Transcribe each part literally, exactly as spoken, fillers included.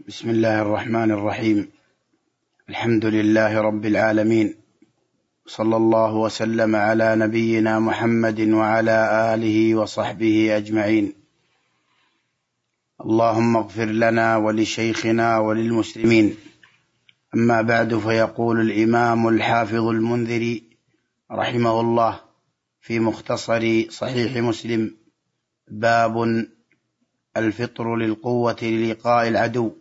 بسم الله الرحمن الرحيم. الحمد لله رب العالمين، صلى الله وسلم على نبينا محمد وعلى آله وصحبه أجمعين. اللهم اغفر لنا ولشيخنا وللمسلمين. أما بعد، فيقول الإمام الحافظ المنذري رحمه الله في مختصر صحيح مسلم: باب الفطر للقوة للقاء العدو.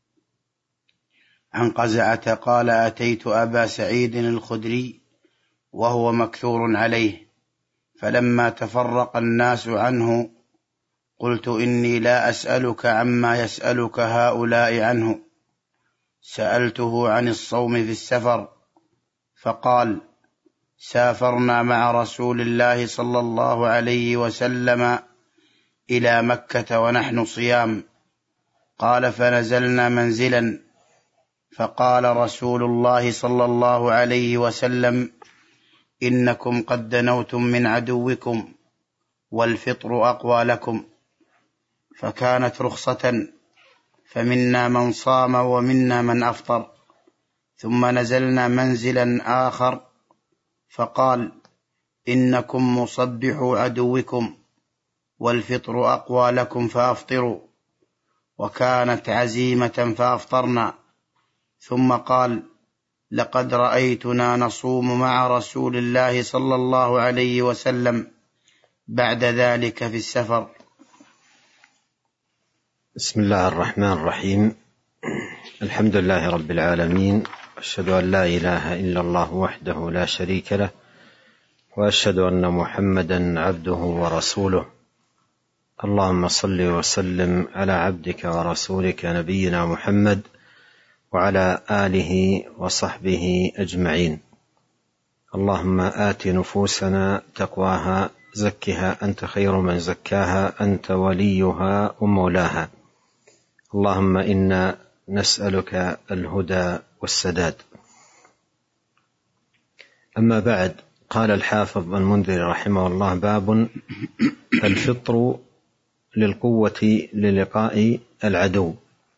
عن قزعة قال: أتيت أبا سعيد الخدري وهو مكثور عليه، فلما تفرق الناس عنه قلت: إني لا أسألك عما يسألك هؤلاء عنه. سألته عن الصوم في السفر، فقال: سافرنا مع رسول الله صلى الله عليه وسلم إلى مكة ونحن صيام. قال: فنزلنا منزلا، فقال رسول الله صلى الله عليه وسلم: إنكم قد دنوتم من عدوكم، والفطر أقوى لكم. فكانت رخصة، فمنا من صام ومنا من أفطر. ثم نزلنا منزلا آخر، فقال: إنكم مصبحوا عدوكم، والفطر أقوى لكم، فأفطروا. وكانت عزيمة فأفطرنا. ثم قال: لقد رأيتنا نصوم مع رسول الله صلى الله عليه وسلم بعد ذلك في السفر. بسم الله الرحمن الرحيم. الحمد لله رب العالمين، أشهد أن لا إله إلا الله وحده لا شريك له، وأشهد أن محمدا عبده ورسوله. اللهم صل وسلم على عبدك ورسولك نبينا محمد وعلى آله وصحبه أجمعين. اللهم آت نفوسنا تقواها، زكها أنت خير من زكاها، أنت وليها ومولاها. اللهم إنا نسألك الهدى والسداد. أما بعد، قال الحافظ المنذري رحمه الله: باب الفطر للقوة للقاء العدو.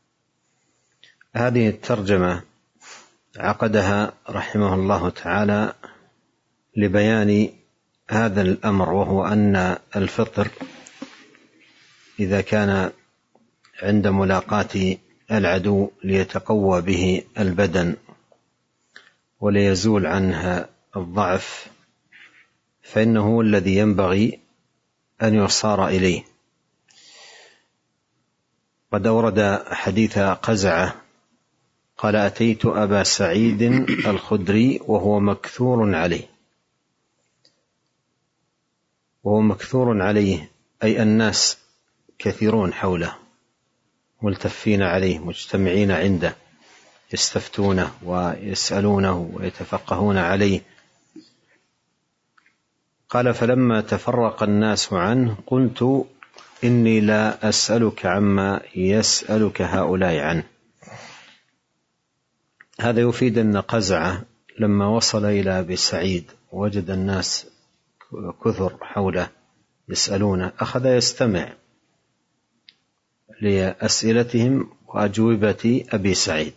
هذه الترجمة عقدها رحمه الله تعالى لبيان هذا الأمر، وهو أن الفطر إذا كان عند ملاقاة العدو ليتقوى به البدن وليزول عنها الضعف، فإنه هو الذي ينبغي أن يصار إليه. قد أورد حديث قزعة قال: أتيت أبا سعيد الخدري وهو مكثور عليه. وهو مكثور عليه أي الناس كثيرون حوله، ملتفين عليه، مجتمعين عنده، يستفتونه ويسألونه ويتفقهون عليه. قال: فلما تفرق الناس عنه قلت: إني لا أسألك عما يسألك هؤلاء عنه. هذا يفيد أن قزعة لما وصل إلى أبي سعيد وجد الناس كثر حوله يسألونه، أخذ يستمع لأسئلتهم وأجوبة أبي سعيد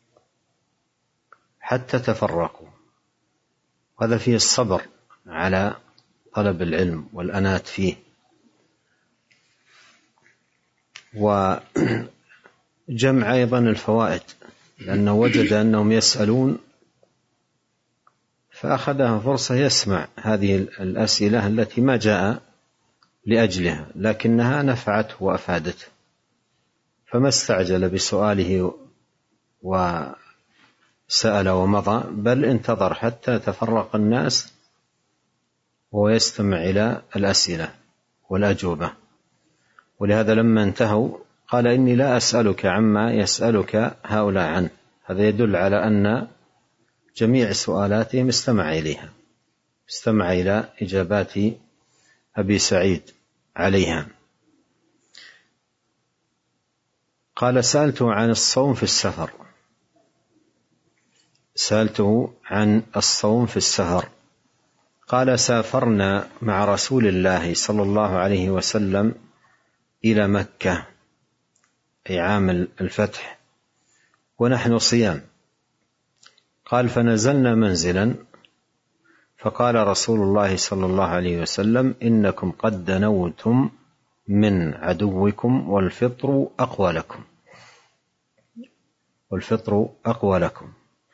حتى تفرقوا. هذا فيه الصبر على طلب العلم والأنات فيه، وجمع أيضا الفوائد، لأنه وجد أنهم يسألون فأخذها فرصة يسمع هذه الأسئلة التي ما جاء لأجلها، لكنها نفعته وأفادته، فما استعجل بسؤاله وسأل ومضى، بل انتظر حتى تفرق الناس وهو يستمع إلى الأسئلة والأجوبة. ولهذا لما انتهوا قال: إني لا أسألك عما يسألك هؤلاء عنه. هذا يدل على أن جميع سؤالاتهم استمع إليها، استمع إلى إجابات أبي سعيد عليها. قال: سألته عن الصوم في السفر. سألته عن الصوم في السفر. قال: سافرنا مع رسول الله صلى الله عليه وسلم إلى مكة، أي عام الفتح، ونحن صيام. قال فنزلنا منزلا فقال رسول الله صلى الله عليه وسلم إنكم قد دنوتم من عدوكم والفطر أقوى لكم، والفطر أقوى لكم.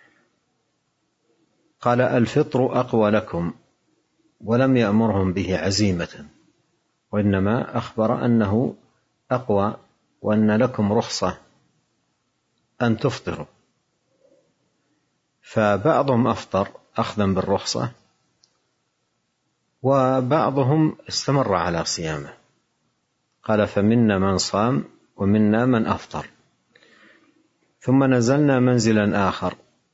قال الفطر أقوى لكم، ولم يأمرهم به عزيمة، وإنما أخبر أنه أقوى وأن لكم رخصة أن تفطروا. فبعضهم أفطر أخذا بالرخصة، وبعضهم استمر على صيامه. قال فمنا من صام ومنا من أفطر. ثم نزلنا منزلا آخر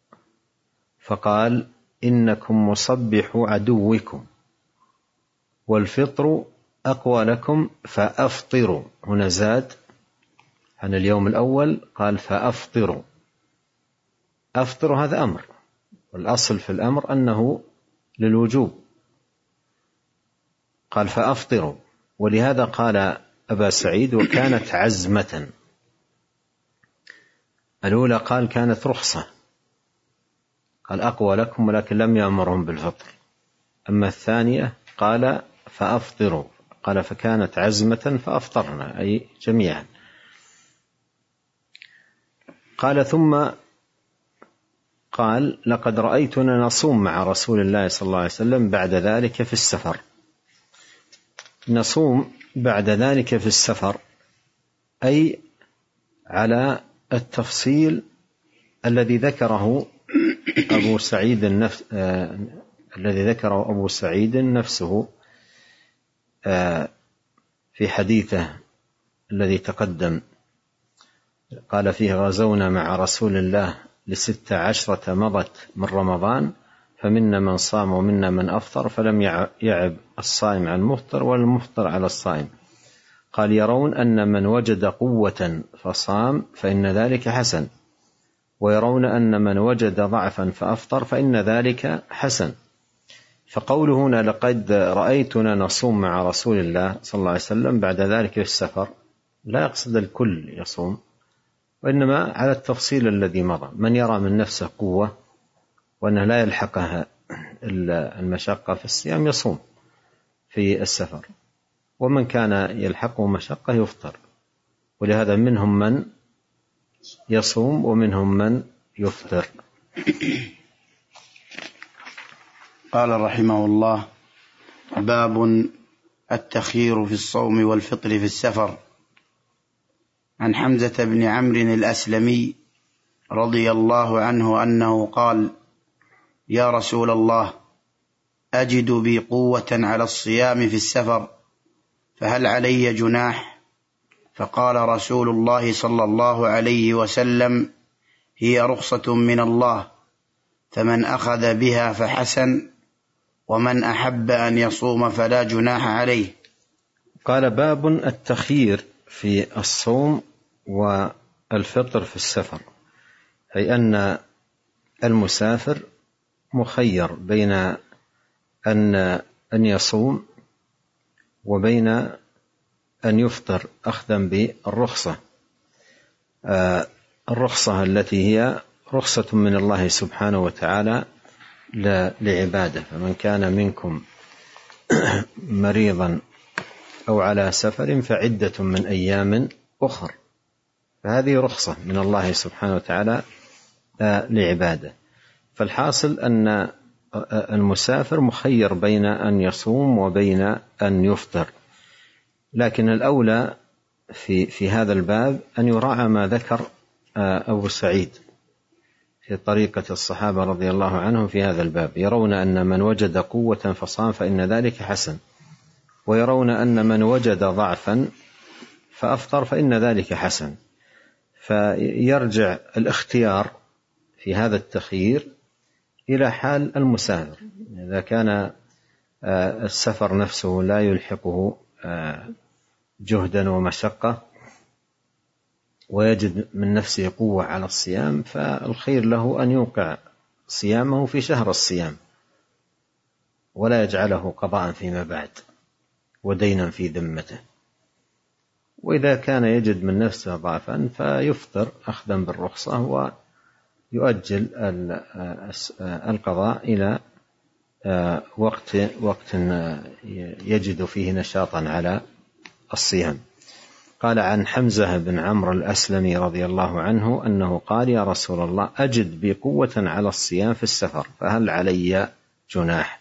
فقال إنكم مصبحوا عدوكم والفطر أقوى لكم فأفطروا. هنا زاد عن اليوم الأول، قال فأفطروا. أفطروا هذا أمر، والأصل في الأمر أنه للوجوب. قال فأفطروا، ولهذا قال أبا سعيد وكانت عزمة. الأولى قال كانت رخصة، قال أقوى لكم ولكن لم يأمرهم بالفطر. أما الثانية قال فأفطروا، قال فكانت عزمة فأفطرنا، أي جميعا. قال ثم قال لقد رأيتنا نصوم مع رسول الله صلى الله عليه وسلم بعد ذلك في السفر. نصوم بعد ذلك في السفر أي على التفصيل الذي ذكره أبو سعيد النفس آه الذي ذكره أبو سعيد نفسه آه في حديثه الذي تقدم. قال فيه غزونا مع رسول الله لست عشرة مضت من رمضان فمنا من صام ومنا من أفطر فلم يعب الصائم عن المفطر والمفطر على الصائم. قال يرون أن من وجد قوة فصام فإن ذلك حسن، ويرون أن من وجد ضعفا فأفطر فإن ذلك حسن. فقوله هنا لقد رأيتنا نصوم مع رسول الله صلى الله عليه وسلم بعد ذلك في السفر لا يقصد الكل يصوم، وإنما على التفصيل الذي مضى. من يرى من نفسه قوة وأنه لا يلحقها المشقة في الصيام يصوم في السفر، ومن كان يلحقه مشقة يفطر. ولهذا منهم من يصوم ومنهم من يفطر. قال رحمه الله باب التخيير في الصوم والفطر في السفر. عن حمزة بن عمرو الأسلمي رضي الله عنه أنه قال يا رسول الله أجد بي قوة على الصيام في السفر فهل علي جناح؟ فقال رسول الله صلى الله عليه وسلم هي رخصة من الله، فمن أخذ بها فحسن، ومن أحب أن يصوم فلا جناح عليه. قال باب التخيير في الصوم والفطر في السفر، أي أن المسافر مخير بين أن أن يصوم وبين أن يفطر أخذا بالرخصة، الرخصة التي هي رخصة من الله سبحانه وتعالى لعباده. فمن كان منكم مريضا أو على سفر فعدة من أيام أخر، فهذه رخصة من الله سبحانه وتعالى لعباده. فالحاصل أن المسافر مخير بين أن يصوم وبين أن يفطر، لكن الأولى في في هذا الباب أن يراعى ما ذكر أبو سعيد في طريقة الصحابة رضي الله عنهم في هذا الباب. يرون أن من وجد قوة فصام فإن ذلك حسن، ويرون أن من وجد ضعفا فأفطر فإن ذلك حسن. فيرجع الاختيار في هذا التخيير إلى حال المسافر. إذا كان السفر نفسه لا يلحقه جهدا ومشقة ويجد من نفسه قوة على الصيام، فالخير له أن يوقع صيامه في شهر الصيام ولا يجعله قضاء فيما بعد ودينا في ذمته. وإذا كان يجد من نفسه ضعفا فيفطر أخذا بالرخصة ويؤجل القضاء إلى وقت وقت يجد فيه نشاطا على الصيام. قال عن حمزة بن عمرو الأسلمي رضي الله عنه أنه قال: يا رسول الله، أجد بي قوة على الصيام في السفر، فهل علي جناح؟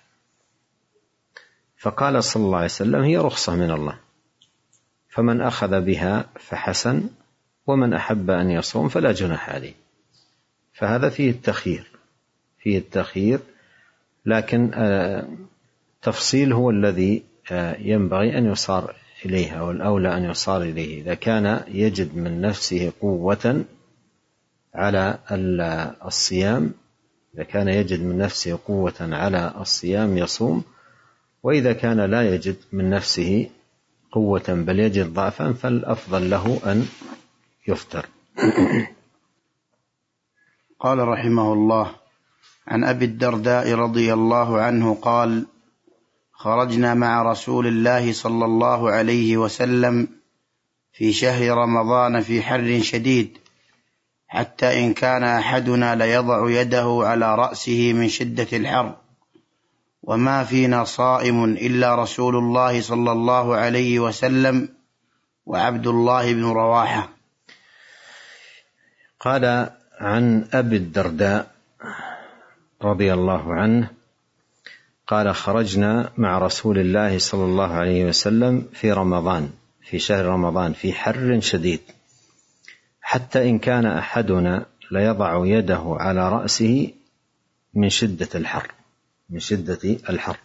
فقال صلى الله عليه وسلم: هي رخصة من الله، فمن أخذ بها فحسن، ومن أحب أن يصوم فلا جناح عليه. فهذا فيه التخيير فيه التخيير لكن التفصيل هو الذي ينبغي أن يصار إليه، أو الأولى أن يصار إليه. إذا كان يجد من نفسه قوة على الصيام إذا كان يجد من نفسه قوة على الصيام يصوم، وإذا كان لا يجد من نفسه قوة بل يجد ضعفا فالأفضل له أن يفطر. قال رحمه الله: عن أبي الدرداء رضي الله عنه قال: خرجنا مع رسول الله صلى الله عليه وسلم في شهر رمضان في حر شديد، حتى إن كان أحدنا ليضع يده على رأسه من شدة الحر، وما فينا صائم إلا رسول الله صلى الله عليه وسلم وعبد الله بن رواحة. قال عن أبي الدرداء رضي الله عنه قال: خرجنا مع رسول الله صلى الله عليه وسلم في رمضان في شهر رمضان في حر شديد، حتى إن كان أحدنا ليضع يده على رأسه من شدة الحر من شدة الحر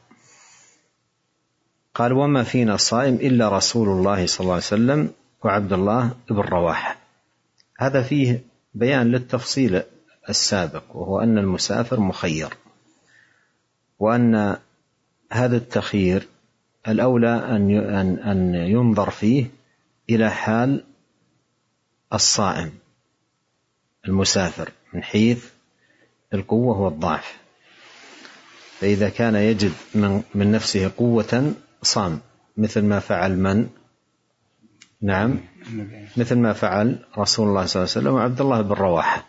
قال: وما فينا صائم إلا رسول الله صلى الله عليه وسلم وعبد الله بن رواحة. هذا فيه بيان للتفصيل السابق، وهو أن المسافر مخير، وأن هذا التخيير الأولى أن ينظر فيه إلى حال الصائم المسافر من حيث القوة والضعف. فإذا كان يجد من نفسه قوة صام، مثل ما فعل من نعم مثل ما فعل رسول الله صلى الله عليه وسلم وعبد الله بن رواحة.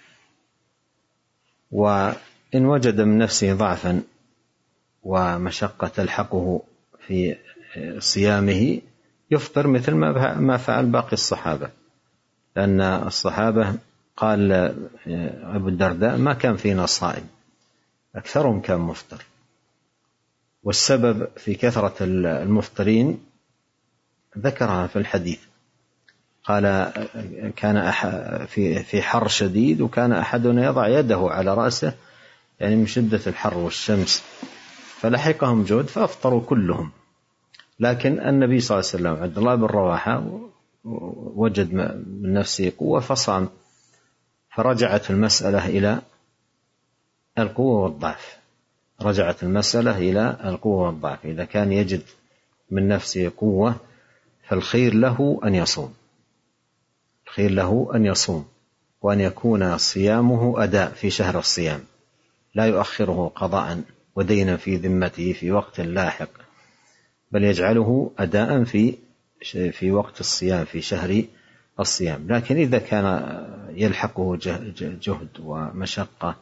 وإن وجد من نفسه ضعفا ومشقة تلحقه في صيامه يفطر مثل ما فعل باقي الصحابة، لأن الصحابة قال أبو الدرداء: ما كان فينا صائم، أكثرهم كان مفطر. والسبب في كثرة المفطرين ذكرها في الحديث، قال: كان في حر شديد وكان أحدنا يضع يده على رأسه، يعني من شدة الحر والشمس، فلحقهم جهد فأفطروا كلهم. لكن النبي صلى الله عليه وسلم عبد الله بن رواحة وجد من نفسه قوة فصام، فرجعت المسألة إلى القوة والضعف رجعت المسألة إلى القوة والضعف. إذا كان يجد من نفسه قوة فالخير له أن يصوم الخير له أن يصوم وأن يكون صيامه أداء في شهر الصيام، لا يؤخره قضاء ودينا في ذمته في وقت لاحق، بل يجعله أداء في في وقت الصيام في شهر الصيام. لكن إذا كان يلحقه جهد ومشقة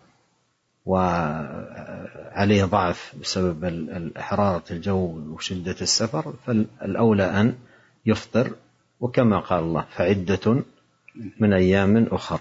وعليه ضعف بسبب حرارة الجو وشدة السفر، فالأولى أن يفطر، وكما قال الله: فعدة من أيام أخر.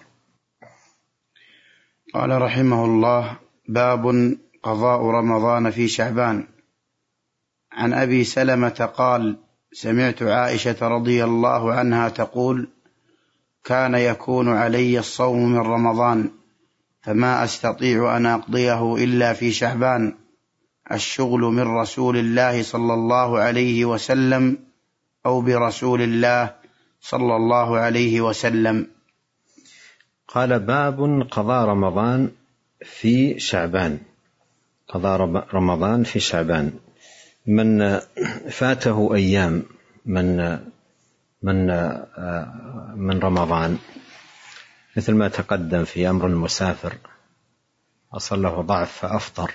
قال رحمه الله: باب قضاء رمضان في شعبان. عن أبي سلمة قال: سمعت عائشة رضي الله عنها تقول: كان يكون علي الصوم من رمضان، فما أستطيع أن أقضيه إلا في شعبان، الشغل من رسول الله صلى الله عليه وسلم أو برسول الله صلى الله عليه وسلم. قال: باب قضاء رمضان في شعبان قضاء رمضان في شعبان. من فاته أيام من من من رمضان، مثل ما تقدم في أمر المسافر حصل له ضعف فأفطر،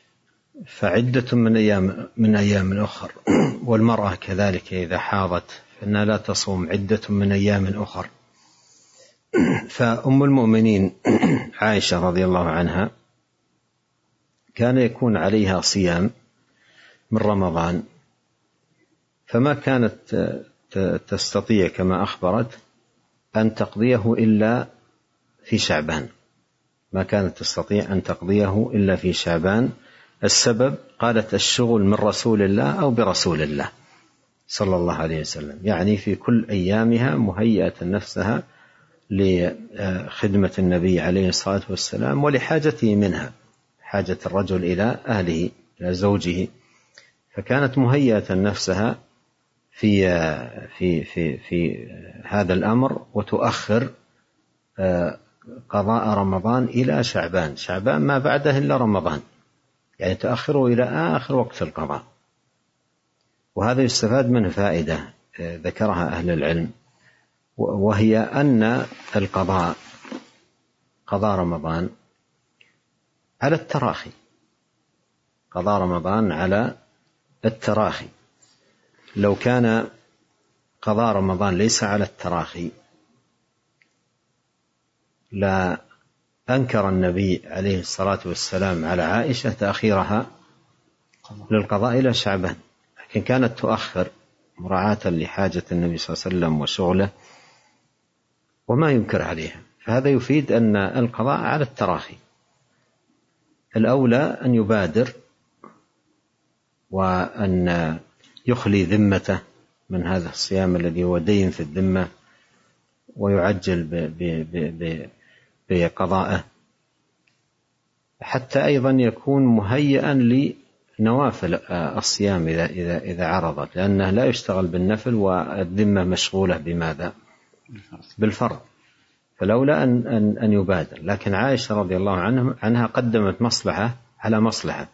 فعدة من أيام من أيام أخر. والمرأة كذلك إذا حاضت فإنها لا تصوم عدة من أيام أخر. فأم المؤمنين عائشة رضي الله عنها كان يكون عليها صيام من رمضان، فما كانت تستطيع كما أخبرت أن تقضيه إلا في شعبان، ما كانت تستطيع أن تقضيه إلا في شعبان. السبب قالت الشغل من رسول الله أو برسول الله صلى الله عليه وسلم، يعني في كل أيامها مهيئة نفسها لخدمة النبي عليه الصلاة والسلام ولحاجته منها، حاجة الرجل إلى أهله إلى زوجه، فكانت مهيئة نفسها في في في في هذا الأمر، وتؤخر قضاء رمضان إلى شعبان، شعبان ما بعده إلا رمضان، يعني تؤخره إلى آخر وقت القضاء. وهذا يستفاد منه فائدة ذكرها أهل العلم، وهي أن القضاء قضاء رمضان على التراخي، قضاء رمضان على التراخي. لو كان قضاء رمضان ليس على التراخي لا أنكر النبي عليه الصلاة والسلام على عائشة تأخيرها للقضاء إلى شعبان، لكن كانت تؤخر مراعاة لحاجة النبي صلى الله عليه وسلم وشغله وما ينكر عليها. فهذا يفيد أن القضاء على التراخي، الأولى أن يبادر وأن يخلي ذمته من هذا الصيام الذي هو دين في الذمة ويعجل بقضائه، حتى أيضا يكون مهيئا لنوافل الصيام إذا, إذا, إذا عرضت، لأنه لا يشتغل بالنفل والذمة مشغولة بماذا؟ بالفرض، فلولا أن, أن, أن يبادر. لكن عائشة رضي الله عنها قدمت مصلحة على مصلحة،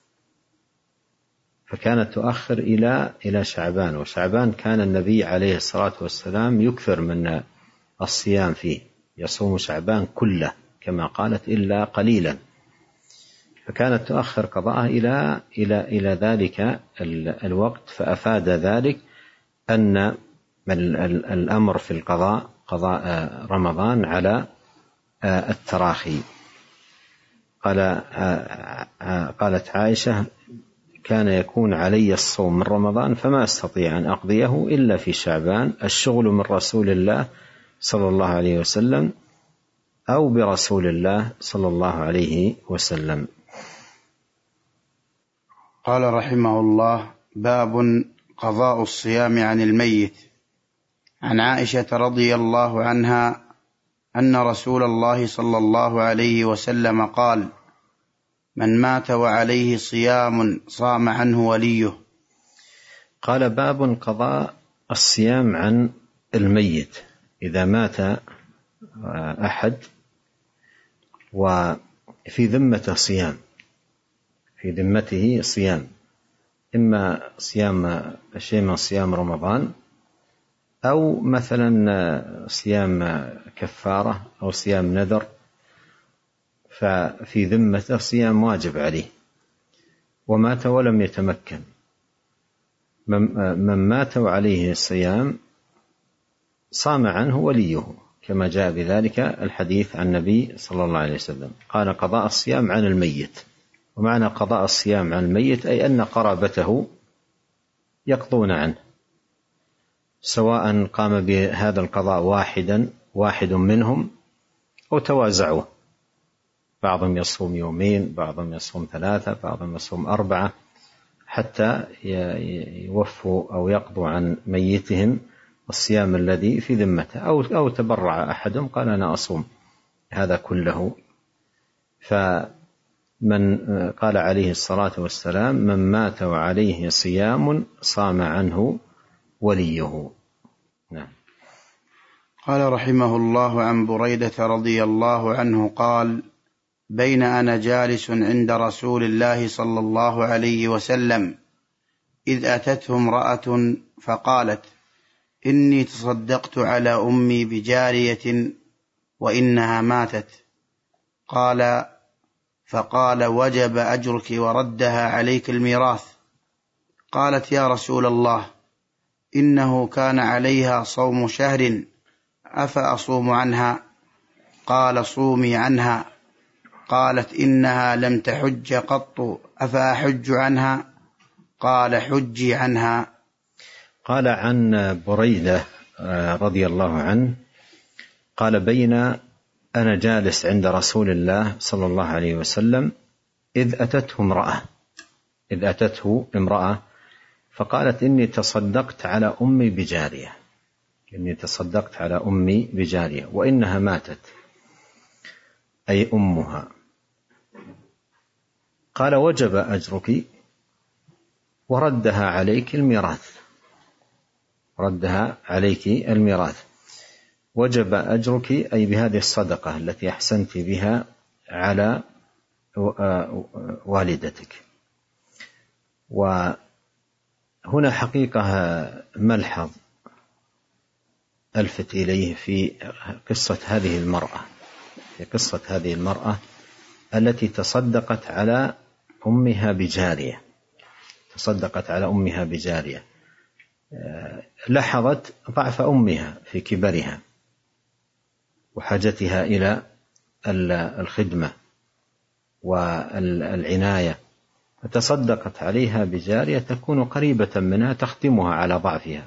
فكانت تؤخر إلى إلى شعبان، وشعبان كان النبي عليه الصلاة والسلام يكثر من الصيام فيه، يصوم شعبان كله كما قالت إلا قليلا، فكانت تؤخر قضاءه إلى إلى إلى ذلك الوقت. فأفاد ذلك أن الأمر في القضاء قضاء رمضان على التراخي. قال قالت عائشة كان يكون علي الصوم من رمضان فما أستطيع أن أقضيه إلا في شعبان، الشغل من رسول الله صلى الله عليه وسلم أو برسول الله صلى الله عليه وسلم. قال رحمه الله: باب قضاء الصيام عن الميت. عن عائشة رضي الله عنها أن رسول الله صلى الله عليه وسلم قال: من مات وعليه صيام صام عنه وليه. قال: باب قضاء الصيام عن الميت. إذا مات أحد وفي ذمته صيام، في ذمته صيام، إما صيام شيء من صيام رمضان أو مثلا صيام كفارة أو صيام نذر، ففي ذمته صيام واجب عليه ومات ولم يتمكن، من مات وعليه الصيام صام عنه وليه، كما جاء بذلك الحديث عن النبي صلى الله عليه وسلم قال: قضاء الصيام عن الميت. ومعنى قضاء الصيام عن الميت أي أن قرابته يقضون عنه، سواء قام بهذا القضاء واحدا واحد منهم أو توازعوه، بعضهم يصوم يومين، بعضهم يصوم ثلاثة، بعضهم يصوم أربعة، حتى يوفوا أو يقضوا عن ميتهم الصيام الذي في ذمته، أو أو تبرع أحدهم قال: أنا أصوم هذا كله. فمن قال عليه الصلاة والسلام: من مات وعليه صيام صام عنه وليه. نعم. قال رحمه الله: عن بريدة رضي الله عنه قال: بين أنا جالس عند رسول الله صلى الله عليه وسلم إذ أتته امرأة فقالت: إني تصدقت على أمي بجارية وإنها ماتت. قال: فقال: وجب أجرك وردها عليك الميراث. قالت: يا رسول الله، إنه كان عليها صوم شهر أفأصوم عنها؟ قال صومي عنها. قالت إنها لم تحج قط أفأحج عنها؟ قال حجي عنها. قال عن بريدة رضي الله عنه قال بين أنا جالس عند رسول الله صلى الله عليه وسلم إذ أتته امرأة إذ أتته امرأة فقالت إني تصدقت على أمي بجارية إني تصدقت على أمي بجارية وإنها ماتت أي أمها. قال وجب أجرك وردها عليك الميراث ردها عليك الميراث وجب أجرك أي بهذه الصدقة التي أحسنت بها على والدتك. وهنا حقيقة ملحظ ألفت إليه في قصة هذه المرأة في قصة هذه المرأة التي تصدقت على أمها بجارية تصدقت على أمها بجارية لاحظت ضعف أمها في كبرها وحاجتها إلى الخدمة والعناية فتصدقت عليها بجارية تكون قريبة منها تخدمها على ضعفها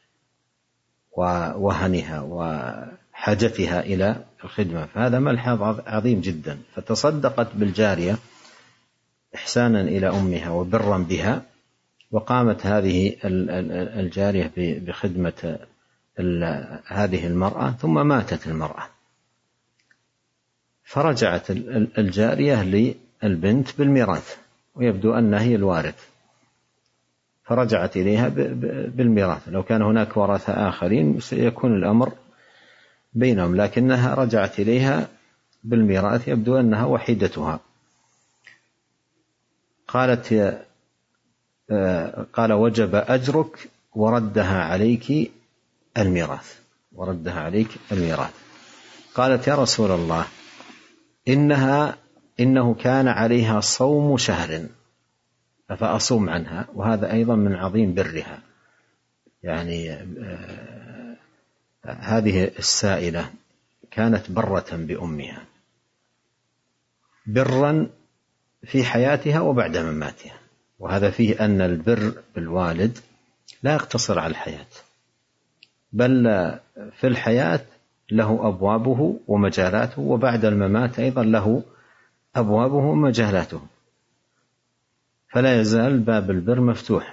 ووهنها وحاجتها إلى الخدمة فهذا ملحظ عظيم جدا. فتصدقت بالجارية إحسانا إلى أمها وبرا بها وقامت هذه الجارية بخدمة هذه المرأة ثم ماتت المرأة فرجعت الجارية للبنت بالميراث ويبدو أنها هي الوارث فرجعت إليها بالميراث. لو كان هناك ورثة آخرين سيكون الأمر بينهم لكنها رجعت إليها بالميراث يبدو أنها وحيدتها. قالت يا قال وجب أجرك وردها عليك الميراث وردها عليك الميراث. قالت يا رسول الله إنها إنه كان عليها صوم شهر أفأصوم عنها؟ وهذا أيضا من عظيم برها يعني آه هذه السائلة كانت برة بأمها برا في حياتها وبعد مماتها وهذا فيه أن البر بالوالد لا يقتصر على الحياة بل في الحياة له أبوابه ومجالاته وبعد الممات أيضا له أبوابه ومجالاته فلا يزال باب البر مفتوح.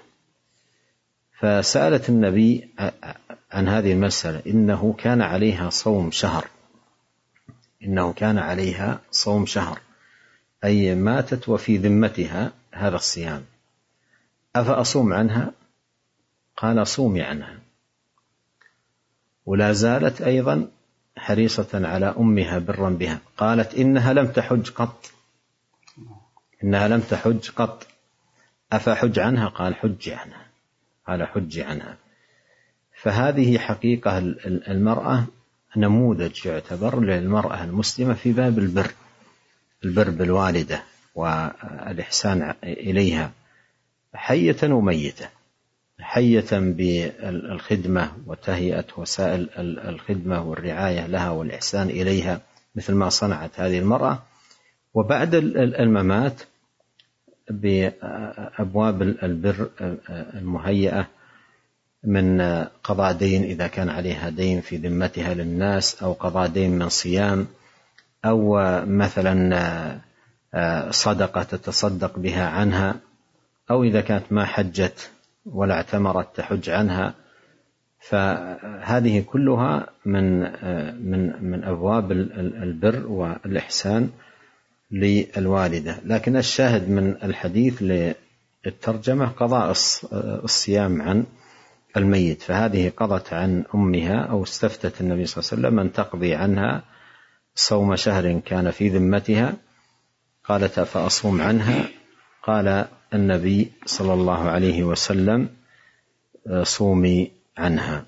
فسألت النبي عن هذه المسألة إنه كان عليها صوم شهر إنه كان عليها صوم شهر أي ماتت وفي ذمتها هذا الصيام أفأصوم عنها؟ قال صومي عنها. ولا زالت أيضا حريصة على أمها برا بها قالت إنها لم تحج قط إنها لم تحج قط أفحج عنها؟ قال حج عنها قال حج عنها. فهذه حقيقة المرأة نموذج يعتبر للمرأة المسلمة في باب البر البر بالوالدة والإحسان إليها حية وميتة حية بالخدمة وتهيئة وسائل الخدمة والرعاية لها والإحسان إليها مثل ما صنعت هذه المرأة وبعد الممات بأبواب البر المهيئة من قضاء دين إذا كان عليها دين في ذمتها للناس أو قضاء دين من صيام أو مثلا صدقة تتصدق بها عنها أو إذا كانت ما حجت ولا اعتمرت تحج عنها. فهذه كلها من من من أبواب البر والإحسان للوالدة. لكن الشاهد من الحديث للترجمة قضاء الصيام عن الميت فهذه قضت عن أمها أو استفتت النبي صلى الله عليه وسلم أن تقضي عنها صوم شهر كان في ذمتها. قالت فأصوم عنها؟ قال النبي صلى الله عليه وسلم صومي عنها.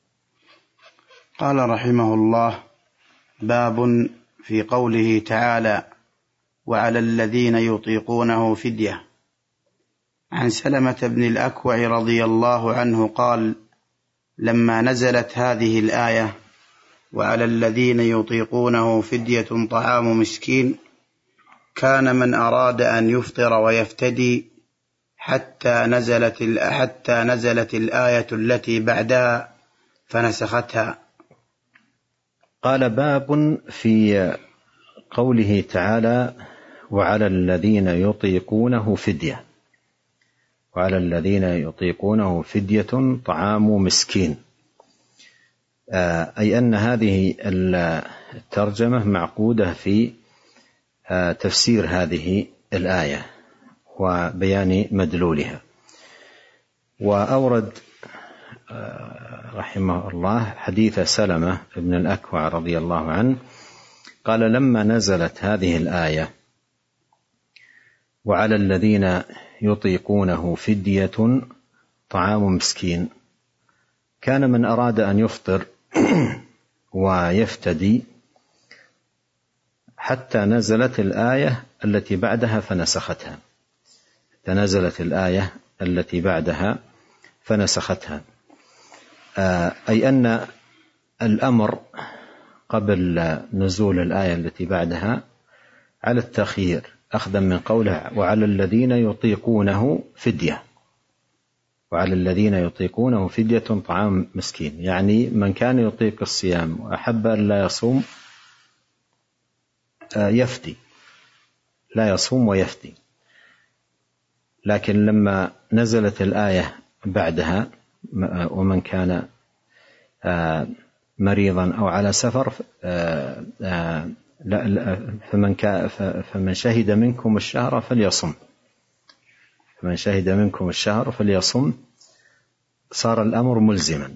قال رحمه الله باب في قوله تعالى وعلى الذين يطيقونه فدية. عن سلمة بن الأكوع رضي الله عنه قال لما نزلت هذه الآية وعلى الذين يطيقونه فدية طعام مسكين كان من أراد أن يفطر ويفتدي حتى نزلت حتى نزلت الآية التي بعدها فنسختها. قال: باب في قوله تعالى: وعلى الذين يطيقونه فدية. وعلى الذين يطيقونه فدية طعام مسكين، أي أن هذه الترجمة معقودة في تفسير هذه الآية وبيان مدلولها. وأورد رحمه الله حديث سلمة بن الأكوع رضي الله عنه قال: لما نزلت هذه الآية وعلى الذين يطيقونه فدية طعام مسكين كان من أراد أن يفطر ويفتدي حتى نزلت الآية التي بعدها فنسختها. تنزلت الآية التي بعدها فنسختها، أي أن الأمر قبل نزول الآية التي بعدها على التخيير، أخذا من قوله: وعلى الذين يطيقونه فدية. وعلى الذين يطيقونه فدية طعام مسكين، يعني من كان يطيق الصيام وأحب أن لا يصوم يفدي، لا يصوم ويفدي. لكن لما نزلت الآية بعدها: ومن كان مريضا أو على سفر فمن فمن شهد منكم الشهر فليصم فمن شهد منكم الشهر فليصم، صار الأمر ملزما،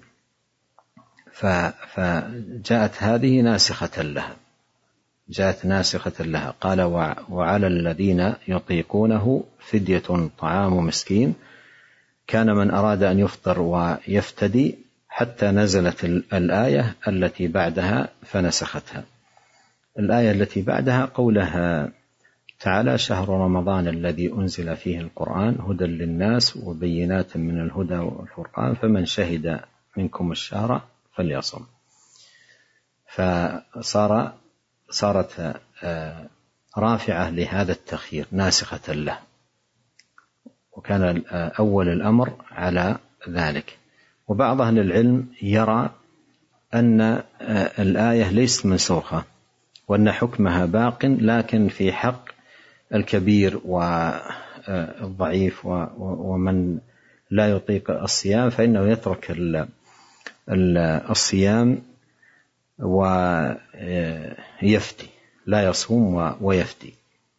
فجاءت هذه ناسخة لها جاءت ناسخة لها قال: وعلى الذين يطيقونه فدية طعام مسكين كان من أراد أن يفطر ويفتدي حتى نزلت الآية التي بعدها فنسختها. الآية التي بعدها قولها تعالى: شهر رمضان الذي أنزل فيه القرآن هدى للناس وبينات من الهدى والفرقان فمن شهد منكم الشهر فليصم. فصار صارت رافعة لهذا التخيير، ناسخة له، وكان أول الأمر على ذلك. وبعض أهل العلم يرى أن الآية ليست منسوخة وأن حكمها باق، لكن في حق الكبير والضعيف ومن لا يطيق الصيام فإنه يترك الصيام ويفتي، لا يصوم ويفتي.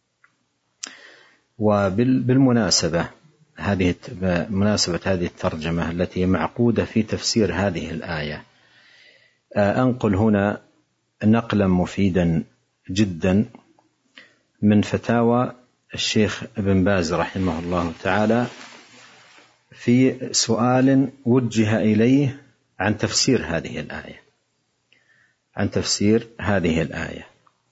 وبالمناسبة هذه مناسبة هذه الترجمة التي معقودة في تفسير هذه الآية، أنقل هنا نقلا مفيدا جدا من فتاوى الشيخ ابن باز رحمه الله تعالى في سؤال وجه إليه عن تفسير هذه الآية عن تفسير هذه الآية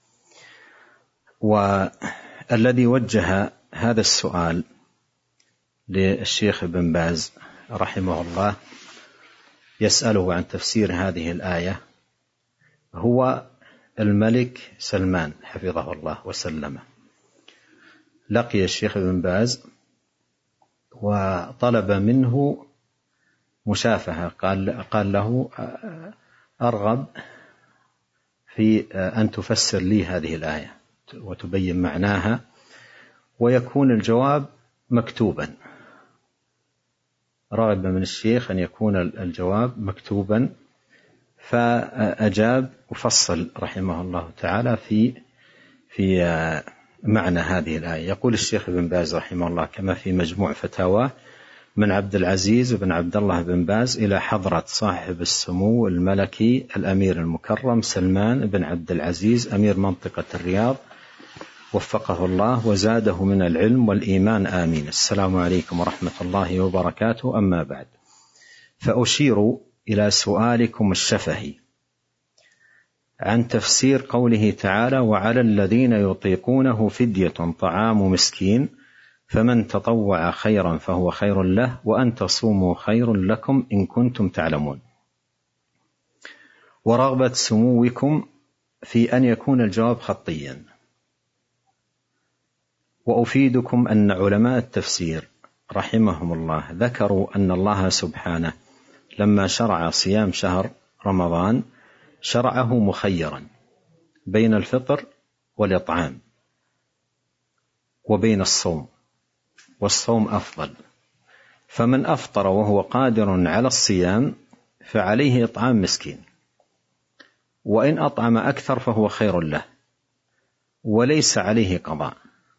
والذي وجه هذا السؤال للشيخ ابن باز رحمه الله يسأله عن تفسير هذه الآية هو الملك سلمان حفظه الله وسلمه. لقي الشيخ ابن باز وطلب منه مشافهة، قال, قال له: أرغب في أن تفسر لي هذه الآية وتبين معناها ويكون الجواب مكتوبا. رغب من الشيخ أن يكون الجواب مكتوبا، فأجاب وفصل رحمه الله تعالى في في معنى هذه الآية. يقول الشيخ ابن باز رحمه الله كما في مجموع فتاواه: من عبد العزيز بن عبد الله بن باز إلى حضرة صاحب السمو الملكي الأمير المكرم سلمان بن عبد العزيز أمير منطقة الرياض وفقه الله وزاده من العلم والإيمان آمين. السلام عليكم ورحمة الله وبركاته. أما بعد، فأشير إلى سؤالكم الشفهي عن تفسير قوله تعالى: وعلى الذين يطيقونه فدية طعام مسكين فمن تطوع خيرا فهو خير له وأن تصوموا خير لكم إن كنتم تعلمون. ورغبة سموكم في أن يكون الجواب خطيا. وأفيدكم أن علماء التفسير رحمهم الله ذكروا أن الله سبحانه لما شرع صيام شهر رمضان شرعه مخيرا بين الفطر والإطعام وبين الصوم، والصوم أفضل، فمن أفطر وهو قادر على الصيام فعليه إطعام مسكين، وإن أطعم أكثر فهو خير له وليس عليه قضاء،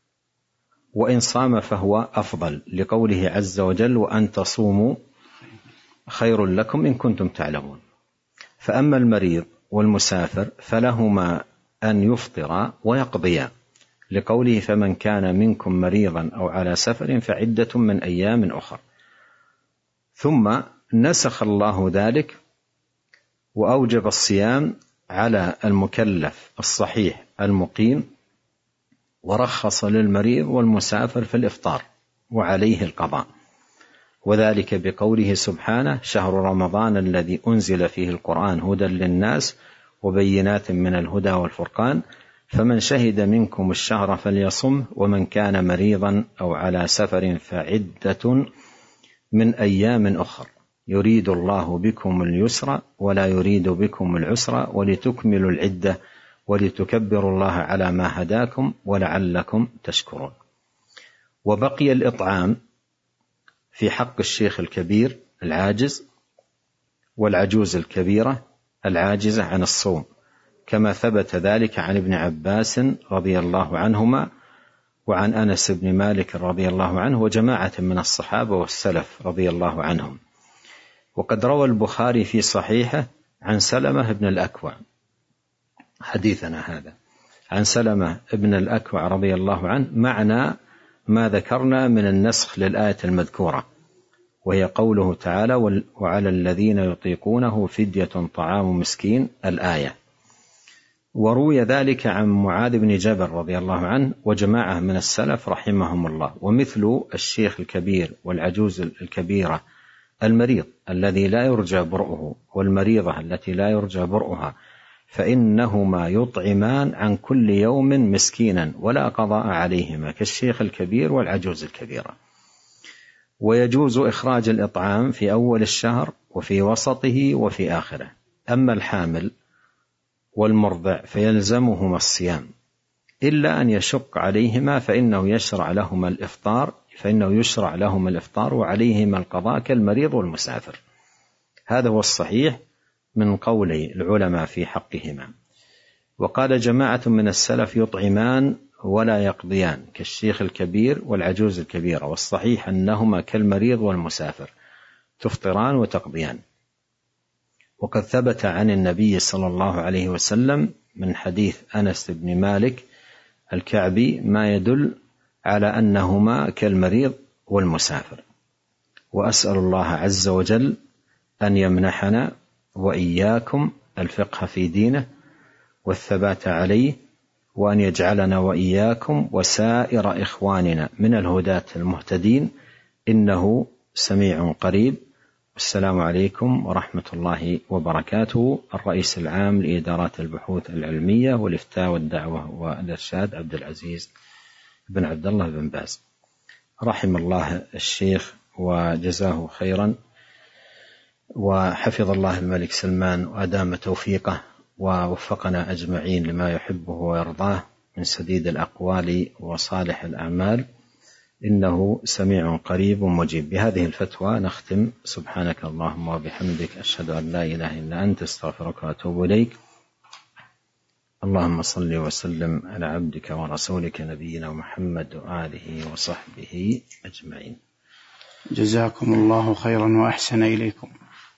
وإن صام فهو أفضل، لقوله عز وجل وأن تصوموا خير لكم إن كنتم تعلمون. فأما المريض والمسافر فلهما أن يفطرا ويقضيا، لقوله فمن كان منكم مريضا أو على سفر فعدة من أيام أخر. ثم نسخ الله ذلك وأوجب الصيام على المكلف الصحيح المقيم، ورخص للمريض والمسافر في الإفطار وعليه القضاء، وذلك بقوله سبحانه شهر رمضان الذي أنزل فيه القرآن هدى للناس وبينات من الهدى والفرقان فمن شهد منكم الشهر فليصم ومن كان مريضا أو على سفر فعدة من أيام أخر يريد الله بكم اليسر ولا يريد بكم العسر ولتكملوا العدة ولتكبروا الله على ما هداكم ولعلكم تشكرون. وبقي الإطعام في حق الشيخ الكبير العاجز والعجوز الكبيرة العاجزة عن الصوم، كما ثبت ذلك عن ابن عباس رضي الله عنهما وعن أنس بن مالك رضي الله عنه وجماعة من الصحابة والسلف رضي الله عنهم. وقد روى البخاري في صحيحه عن سلمة بن الأكوع حديثنا هذا عن سلمة بن الأكوع رضي الله عنه معنى ما ذكرنا من النسخ للآية المذكورة، وهي قوله تعالى وعلى الذين يطيقونه فدية طعام مسكين الآية. وروي ذلك عن معاذ بن جبل رضي الله عنه وجماعة من السلف رحمهم الله. ومثل الشيخ الكبير والعجوز الكبيرة المريض الذي لا يرجى برؤه والمريضة التي لا يرجى برؤها فإنهما يطعمان عن كل يوم مسكينا ولا قضاء عليهما كالشيخ الكبير والعجوز الكبيرة. ويجوز إخراج الإطعام في أول الشهر وفي وسطه وفي آخره. أما الحامل والمرضع فيلزمهما الصيام إلا أن يشق عليهما فإنه يشرع لهما الإفطار فإنه يشرع لهما الإفطار وعليهما القضاء كالمريض والمسافر. هذا هو الصحيح من قولي العلماء في حقهما. وقال جماعة من السلف يطعمان ولا يقضيان كالشيخ الكبير والعجوز الكبيرة، والصحيح أنهما كالمريض والمسافر تفطران وتقضيان. وقد ثبت عن النبي صلى الله عليه وسلم من حديث أنس بن مالك الكعبي ما يدل على أنهما كالمريض والمسافر. وأسأل الله عز وجل أن يمنحنا وإياكم الفقه في دينه والثبات عليه، وأن يجعلنا وإياكم وسائر إخواننا من الهداة المهتدين، إنه سميع قريب. السلام عليكم ورحمة الله وبركاته. الرئيس العام لإدارات البحوث العلمية والإفتاء والدعوة والإرشاد عبد العزيز بن عبد الله بن باز، رحم الله الشيخ وجزاه خيرا، وحفظ الله الملك سلمان وأدام توفيقه، ووفقنا أجمعين لما يحبه ويرضاه من سديد الأقوال وصالح الأعمال، إنه سميع قريب مجيب. بهذه الفتوى نختم. سبحانك اللهم وبحمدك أشهد أن لا إله إلا أنت استغفرك وأتوب إليك. اللهم صل وسلم على عبدك ورسولك نبينا محمد وآله وصحبه أجمعين. جزاكم الله خيرا وأحسن إليكم.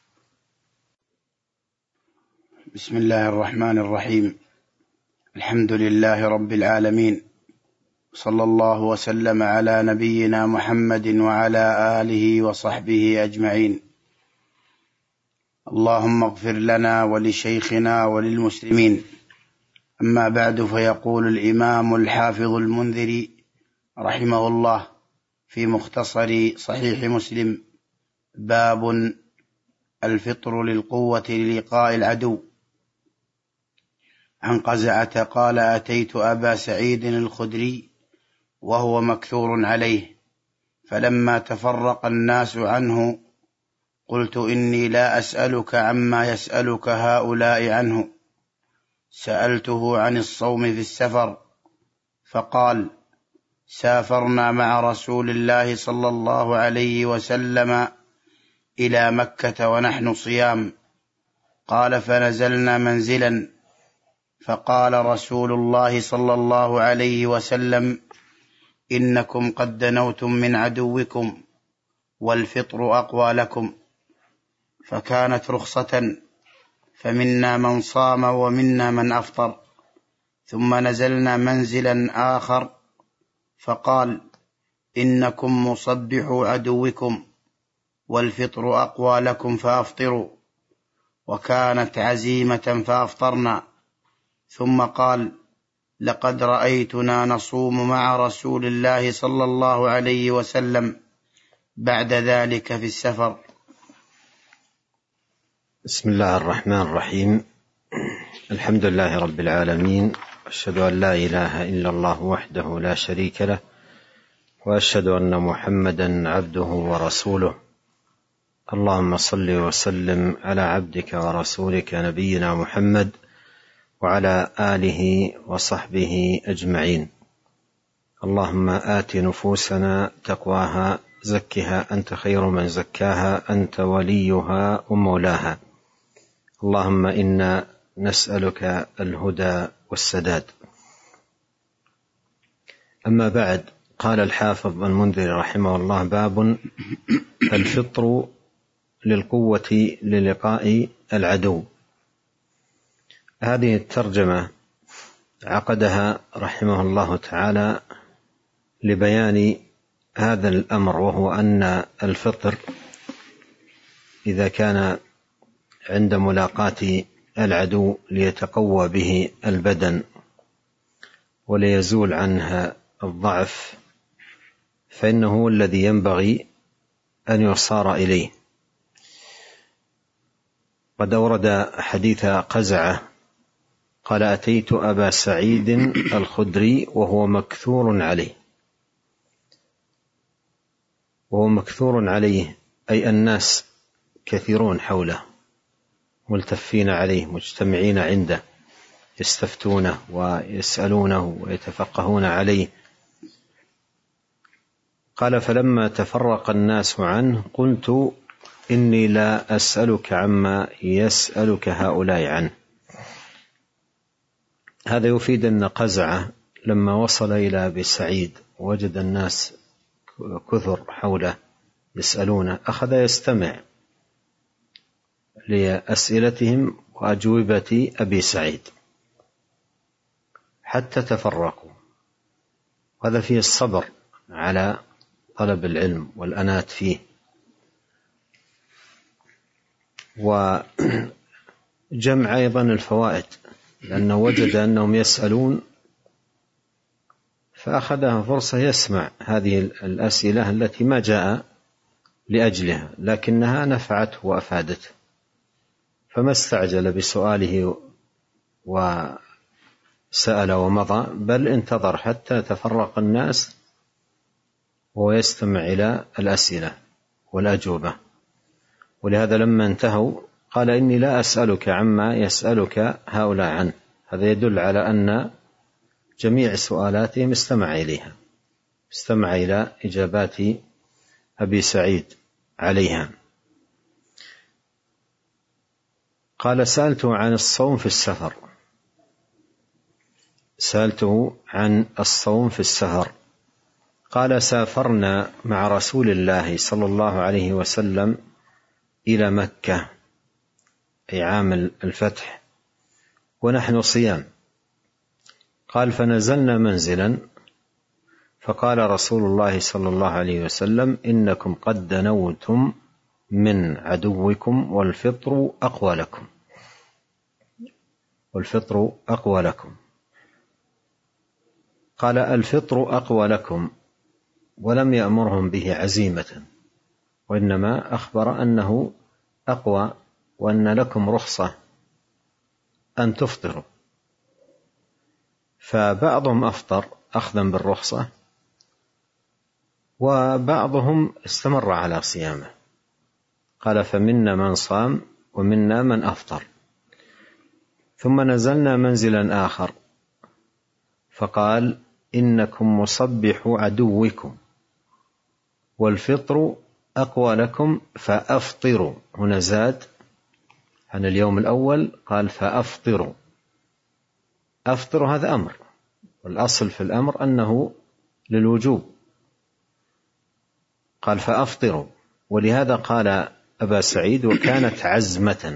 بسم الله الرحمن الرحيم. الحمد لله رب العالمين، صلى الله وسلم على نبينا محمد وعلى آله وصحبه أجمعين. اللهم اغفر لنا ولشيخنا وللمسلمين. أما بعد، فيقول الإمام الحافظ المنذري رحمه الله في مختصر صحيح مسلم: باب الفطر للقوة للقاء العدو. عن قزعة قال: أتيت أبا سعيد الخدري وهو مكثور عليه، فلما تفرق الناس عنه قلت: إني لا أسألك عما يسألك هؤلاء عنه. سألته عن الصوم في السفر، فقال: سافرنا مع رسول الله صلى الله عليه وسلم إلى مكة ونحن صيام. قال: فنزلنا منزلا، فقال رسول الله صلى الله عليه وسلم: إنكم قد دنوتم من عدوكم والفطر أقوى لكم. فكانت رخصة، فمنا من صام ومنا من أفطر. ثم نزلنا منزلا آخر، فقال: إنكم مصبحوا عدوكم والفطر أقوى لكم فأفطروا. وكانت عزيمة فأفطرنا. ثم قال: لقد رأيتنا نصوم مع رسول الله صلى الله عليه وسلم بعد ذلك في السفر. بسم الله الرحمن الرحيم. الحمد لله رب العالمين، أشهد أن لا إله إلا الله وحده لا شريك له، وأشهد أن محمدا عبده ورسوله. اللهم صل وسلم على عبدك ورسولك نبينا محمد وعلى آله وصحبه أجمعين. اللهم آت نفوسنا تقواها، زكها أنت خير من زكاها، أنت وليها ومولاها. اللهم إنا نسألك الهدى والسداد. أما بعد، قال الحافظ المنذري رحمه الله: باب الفطر للقوة للقاء العدو. هذه الترجمة عقدها رحمه الله تعالى لبيان هذا الأمر، وهو أن الفطر إذا كان عند ملاقاة العدو ليتقوى به البدن وليزول عنها الضعف، فإنه الذي ينبغي أن يصار إليه. قد أورد حديث قزعة قال: أتيت أبا سعيد الخدري وهو مكثور عليه. وهو مكثور عليه أي الناس كثيرون حوله، ملتفين عليه، مجتمعين عنده، يستفتونه ويسألونه ويتفقهون عليه. قال: فلما تفرق الناس عنه قلت: إني لا أسألك عما يسألك هؤلاء عنه. هذا يفيد أن قزعة لما وصل إلى أبي سعيد وجد الناس كثر حوله يسألونه، أخذ يستمع لأسئلتهم وأجوبة أبي سعيد حتى تفرقوا. وهذا فيه الصبر على طلب العلم والأنات فيه، وجمع أيضا الفوائد، لأنه وجد أنهم يسألون فأخذها فرصة يسمع هذه الأسئلة التي ما جاء لأجلها، لكنها نفعته وأفادته، فما استعجل بسؤاله وسأل ومضى، بل انتظر حتى تفرق الناس وهو يستمع إلى الأسئلة والأجوبة. ولهذا لما انتهوا قال: إني لا أسألك عما يسألك هؤلاء عنه. هذا يدل على أن جميع سؤالاتهم استمع إليها، استمع إلى إجابات أبي سعيد عليها. قال: سألته عن الصوم في السفر. سألته عن الصوم في السفر. قال: سافرنا مع رسول الله صلى الله عليه وسلم إلى مكة، أي عام الفتح، ونحن صيام. قال: فنزلنا منزلا، فقال رسول الله صلى الله عليه وسلم: إنكم قد دنوتم من عدوكم والفطر أقوى لكم. والفطر أقوى لكم. قال: الفطر أقوى لكم، ولم يأمرهم به عزيمة، وإنما أخبر أنه أقوى وأن لكم رخصة أن تفطروا. فبعضهم أفطر أخذا بالرخصة، وبعضهم استمر على صيامه. قال فمنا من صام ومنا من أفطر. ثم نزلنا منزلا آخر فقال إنكم مصبحوا عدوكم والفطر أقوى لكم فأفطروا. هنا زاد عن اليوم الأول، قال فأفطروا. أفطروا هذا أمر، والأصل في الأمر أنه للوجوب، قال فأفطروا. ولهذا قال أبا سعيد وكانت عزمة.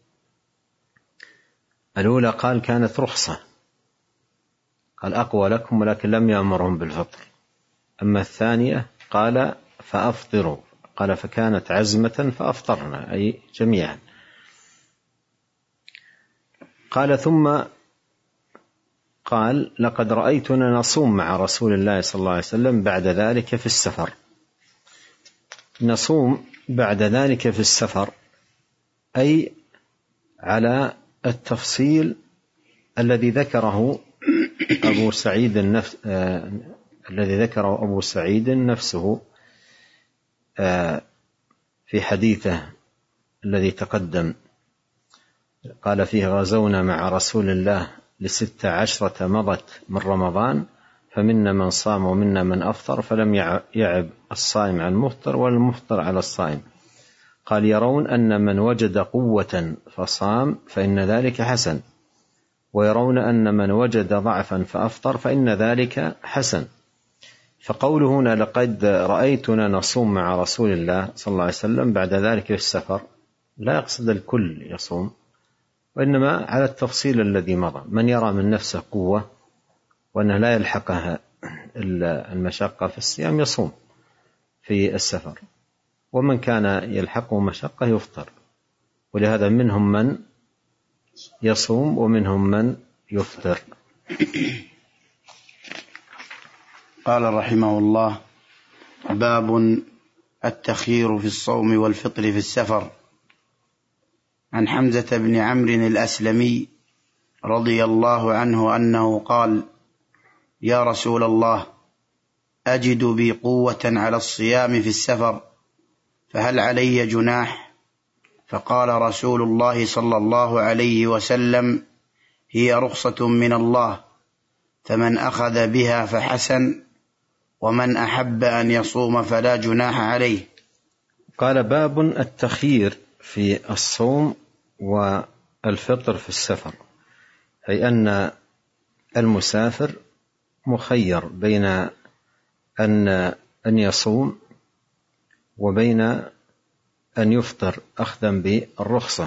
الأولى قال كانت رخصة، قال أقوى لكم، ولكن لم يأمرهم بالفطر. أما الثانية قال فأفطروا، قال فكانت عزمة فأفطرنا، أي جميعا. قال ثم قال لقد رأيتنا نصوم مع رسول الله صلى الله عليه وسلم بعد ذلك في السفر. نصوم بعد ذلك في السفر أي على التفصيل الذي ذكره أبو سعيد النفس آه الذي ذكره أبو سعيد نفسه آه في حديثه الذي تقدم، قال فيه غزونا مع رسول الله لست عشرة مضت من رمضان فمنا من صام ومنا من أفطر فلم يعب الصائم عن المفطر والمفطر على الصائم. قال يرون أن من وجد قوة فصام فإن ذلك حسن، ويرون أن من وجد ضعفا فأفطر فإن ذلك حسن. فقوله هنا لقد رأيتنا نصوم مع رسول الله صلى الله عليه وسلم بعد ذلك في السفر لا يقصد الكل يصوم، وإنما على التفصيل الذي مضى. من يرى من نفسه قوة وأنه لا يلحقها المشقة في الصيام يصوم في السفر، ومن كان يلحقه مشقة يفطر. ولهذا منهم من يصوم ومنهم من يفطر. قال رحمه الله باب التخيير في الصوم والفطر في السفر. عن حمزة بن عمرو الأسلمي رضي الله عنه أنه قال يا رسول الله أجد بي قوة على الصيام في السفر فهل علي جناح؟ فقال رسول الله صلى الله عليه وسلم هي رخصة من الله، فمن أخذ بها فحسن، ومن أحب أن يصوم فلا جناح عليه. قال باب التخيير في الصوم والفطر في السفر، أي أن المسافر مخير بين أن أن يصوم وبين أن يفطر أخذا بالرخصة،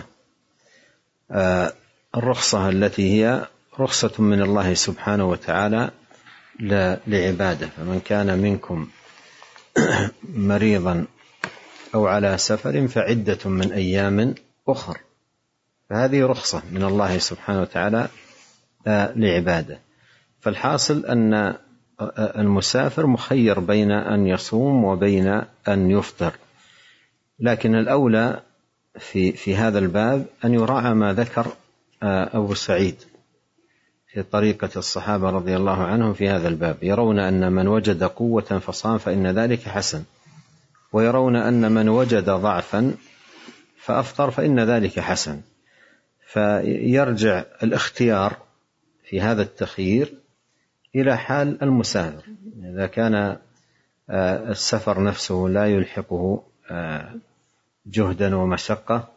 الرخصة التي هي رخصة من الله سبحانه وتعالى لعباده. فمن كان منكم مريضا أو على سفر فعدة من أيام أخر، فهذه رخصة من الله سبحانه وتعالى لعباده. فالحاصل أن المسافر مخير بين أن يصوم وبين أن يفطر، لكن الأولى في في هذا الباب أن يراعى ما ذكر أبو سعيد في طريقة الصحابة رضي الله عنهم في هذا الباب. يرون أن من وجد قوة فصام فإن ذلك حسن، ويرون أن من وجد ضعفا فأفطر فإن ذلك حسن. فيرجع الاختيار في هذا التخيير إلى حال المسافر. إذا كان السفر نفسه لا يلحقه جهدا ومشقة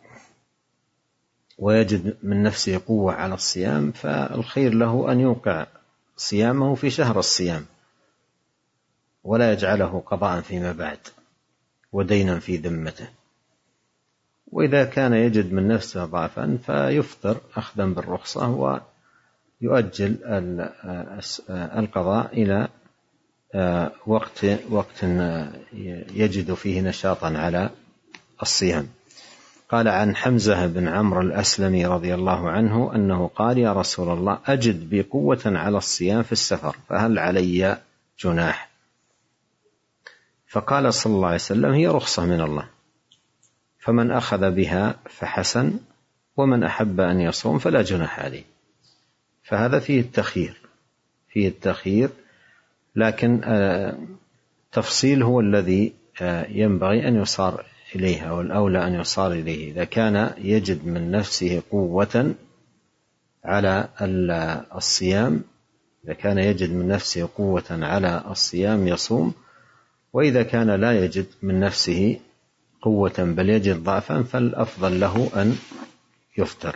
ويجد من نفسه قوة على الصيام، فالخير له أن يوقع صيامه في شهر الصيام ولا يجعله قضاء فيما بعد ودينا في ذمته. وإذا كان يجد من نفسه ضعفا فيفطر أخذا بالرخصة ويؤجل القضاء إلى وقت وقت يجد فيه نشاطا على الصيام. قال عن حمزة بن عمرو الأسلمي رضي الله عنه أنه قال يا رسول الله أجد بي قوة على الصيام في السفر فهل علي جناح؟ فقال صلى الله عليه وسلم هي رخصة من الله، فمن أخذ بها فحسن، ومن أحب أن يصوم فلا جناح عليه. فهذا فيه التخيير، فيه التخيير، لكن التفصيل هو الذي ينبغي أن يصار إليه أو الأولى أن يصار إليه. إذا كان يجد من نفسه قوة على الصيام إذا كان يجد من نفسه قوة على الصيام يصوم، وإذا كان لا يجد من نفسه قوة بل يجد ضعفا فالأفضل له أن يفطر.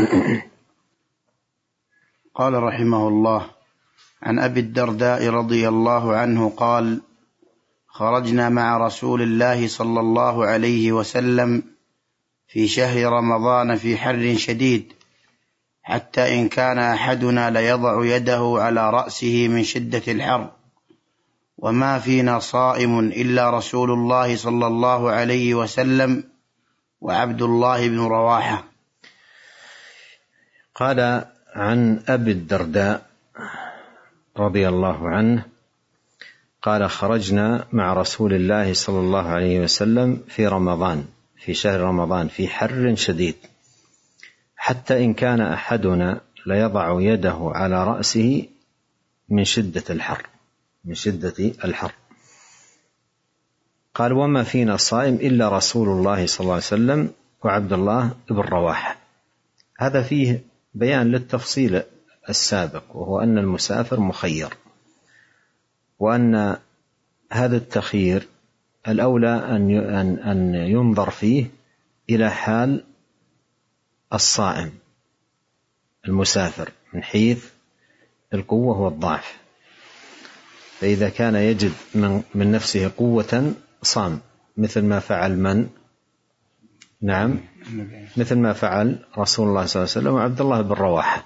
قال رحمه الله: عن أبي الدرداء رضي الله عنه قال: خرجنا مع رسول الله صلى الله عليه وسلم في شهر رمضان في حر شديد، حتى إن كان أحدنا ليضع يده على رأسه من شدة الحر، وما فينا صائم إلا رسول الله صلى الله عليه وسلم وعبد الله بن رواحة. قال عن أبي الدرداء رضي الله عنه قال: خرجنا مع رسول الله صلى الله عليه وسلم في رمضان في شهر رمضان في حر شديد، حتى إن كان أحدنا ليضع يده على رأسه من شدة الحر من شدة الحر قال: وما فينا صائم إلا رسول الله صلى الله عليه وسلم وعبد الله بن رواحة. هذا فيه بيان للتفصيل السابق، وهو أن المسافر مخير، وأن هذا التخيير الأولى أن ينظر فيه إلى حال الصائم المسافر من حيث القوة والضعف. فإذا كان يجد من نفسه قوة صام، مثل ما فعل من نعم مثل ما فعل رسول الله صلى الله عليه وسلم وعبد الله بن رواحة.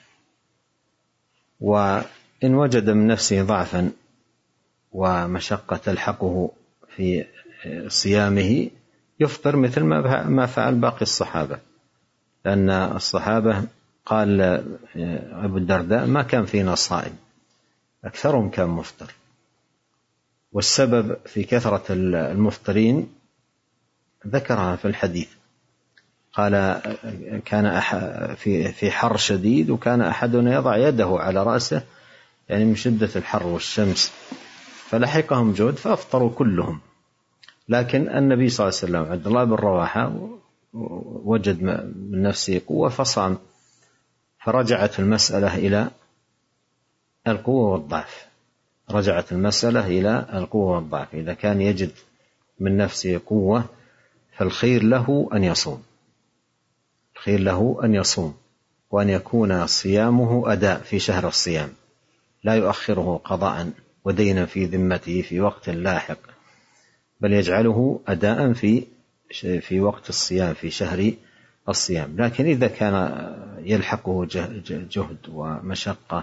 وإن وجد من نفسه ضعفا ومشقة تلحقه في صيامه يفطر مثل ما فعل باقي الصحابة، لأن الصحابة قال أبو الدرداء: ما كان فينا صائم، أكثرهم كان مفطر. والسبب في كثرة المفطرين ذكرها في الحديث، قال: كان في حر شديد وكان أحدنا يضع يده على رأسه، يعني من شدة الحر والشمس، فلحقهم جهد فأفطروا كلهم. لكن النبي صلى الله عليه وسلم عبد الله بن رواحة وجد من نفسه قوة فصام، فرجعت المسألة إلى القوة والضعف رجعت المسألة إلى القوة والضعف. إذا كان يجد من نفسه قوة فالخير له أن يصوم الخير له أن يصوم وأن يكون صيامه أداء في شهر الصيام، لا يؤخره قضاء ودينا في ذمته في وقت لاحق، بل يجعله أداء في في وقت الصيام في شهر الصيام. لكن إذا كان يلحقه جهد ومشقة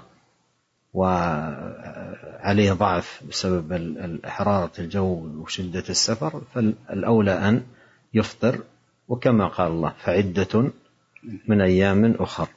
وعليه ضعف بسبب حرارة الجو وشدة السفر، فالأولى أن يفطر، وكما قال الله: فعدة من أيام أخر.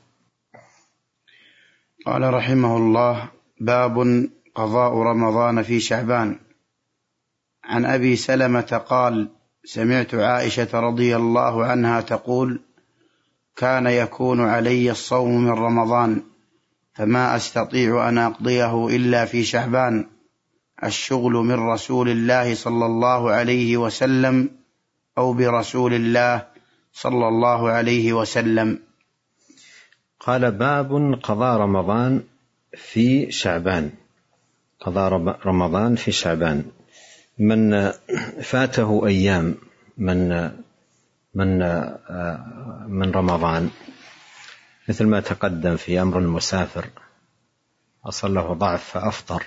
قال رحمه الله: باب قضاء رمضان في شعبان. عن أبي سلمة قال: سمعت عائشة رضي الله عنها تقول: كان يكون علي الصوم من رمضان فما أستطيع أن أقضيه إلا في شعبان، الشغل من رسول الله صلى الله عليه وسلم أو برسول الله صلى الله عليه وسلم. قال: باب قضاء رمضان في شعبان. قضاء رمضان في شعبان، من فاته أيام من من من رمضان، مثل ما تقدم في أمر المسافر حصل له ضعف فأفطر،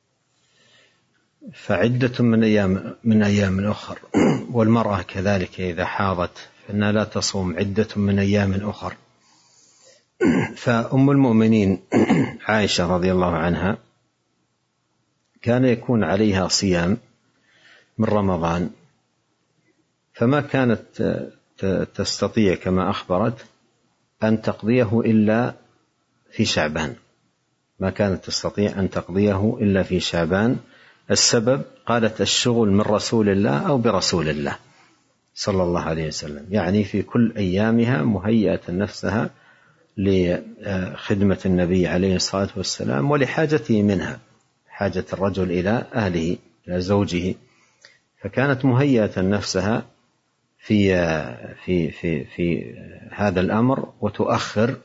فعدة من أيام من أيام أخر. والمرأة كذلك إذا حاضت فإنها لا تصوم عدة من أيام أخر. فأم المؤمنين عائشة رضي الله عنها كان يكون عليها صيام من رمضان، فما كانت تستطيع كما أخبرت أن تقضيه إلا في شعبان ما كانت تستطيع أن تقضيه إلا في شعبان. السبب قالت: الشغل من رسول الله أو برسول الله صلى الله عليه وسلم، يعني في كل أيامها مهيئة نفسها لخدمة النبي عليه الصلاة والسلام ولحاجته منها، حاجة الرجل إلى أهله إلى زوجه، فكانت مهيئة نفسها في في في في هذا الأمر، وتؤخر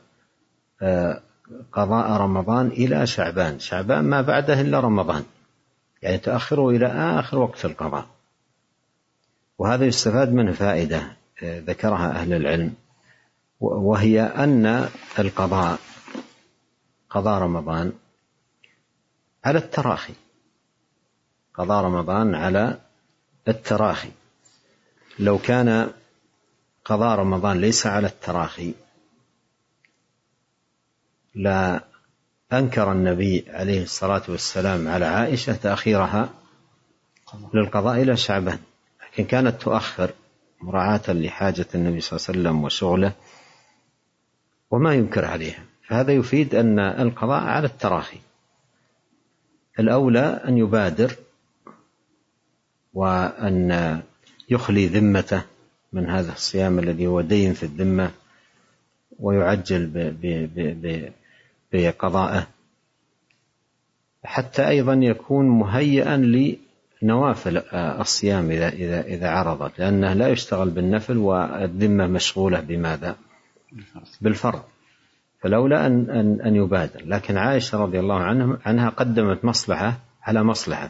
قضاء رمضان إلى شعبان، شعبان ما بعده إلا رمضان، يعني تؤخره إلى آخر وقت القضاء. وهذا يستفاد منه فائدة ذكرها أهل العلم، وهي أن القضاء قضاء رمضان على التراخي، قضاء رمضان على التراخي. لو كان قضاء رمضان ليس على التراخي لا أنكر النبي عليه الصلاة والسلام على عائشة تأخيرها للقضاء إلى شعبان، لكن كانت تؤخر مراعاة لحاجة النبي صلى الله عليه وسلم وشغله وما ينكر عليها. فهذا يفيد أن القضاء على التراخي، الأولى أن يبادر وأن يخلي ذمته من هذا الصيام الذي هو دين في الذمة، ويعجل بقضائه، حتى أيضا يكون مهيئا لنوافل الصيام إذا إذا إذا عرضت، لأنه لا يشتغل بالنفل والذمة مشغولة بماذا؟ بالفرض، فلولا أن أن أن يبادر. لكن عائشة رضي الله عنها عنها قدمت مصلحة على مصلحة،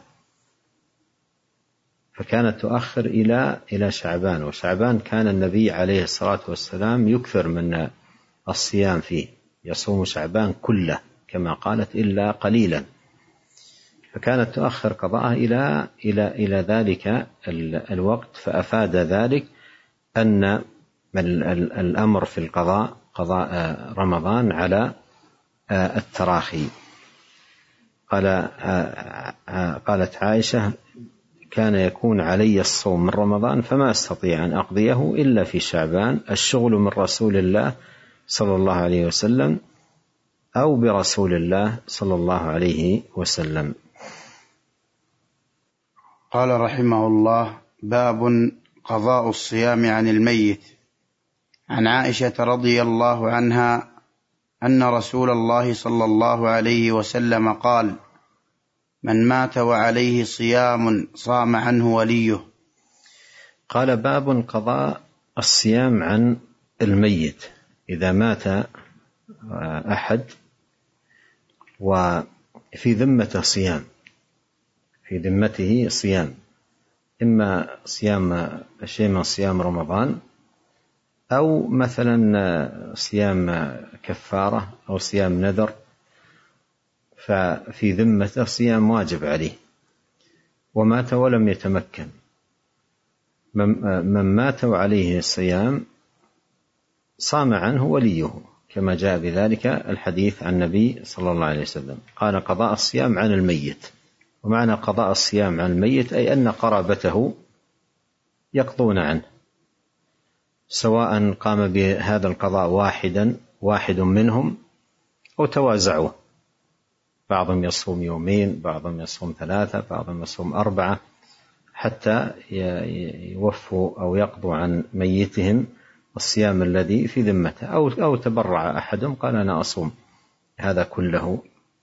فكانت تؤخر إلى إلى شعبان، وشعبان كان النبي عليه الصلاة والسلام يكثر من الصيام فيه، يصوم شعبان كله كما قالت إلا قليلا، فكانت تؤخر قضاءه إلى إلى إلى ذلك الوقت. فأفاد ذلك أن الأمر في القضاء قضاء رمضان على التراخي. قال قالت عائشة: كان يكون علي الصوم من رمضان فما أستطيع أن أقضيه إلا في شعبان، الشغل من رسول الله صلى الله عليه وسلم أو برسول الله صلى الله عليه وسلم. قال رحمه الله: باب قضاء الصيام عن الميت. عن عائشة رضي الله عنها أن رسول الله صلى الله عليه وسلم قال: من مات وعليه صيام صام عنه وليه. قال: باب قضاء الصيام عن الميت. إذا مات أحد وفي ذمته صيام، في ذمته صيام، إما صيام شيء من صيام رمضان، أو مثلا صيام كفارة، أو صيام نذر، ففي ذمته صيام واجب عليه، ومات ولم يتمكن. من مات وعليه الصيام صام عنه وليه، كما جاء بذلك الحديث عن النبي صلى الله عليه وسلم، قال: قضاء الصيام عن الميت. ومعنى قضاء الصيام عن الميت أي أن قرابته يقضون عنه، سواء قام بهذا القضاء واحدا واحد منهم أو توازعوا، بعضهم يصوم يومين، بعضهم يصوم ثلاثة، بعضهم يصوم أربعة، حتى يوفوا أو يقضوا عن ميتهم الصيام الذي في ذمته، أو أو تبرع أحدهم قال: أنا أصوم هذا كله.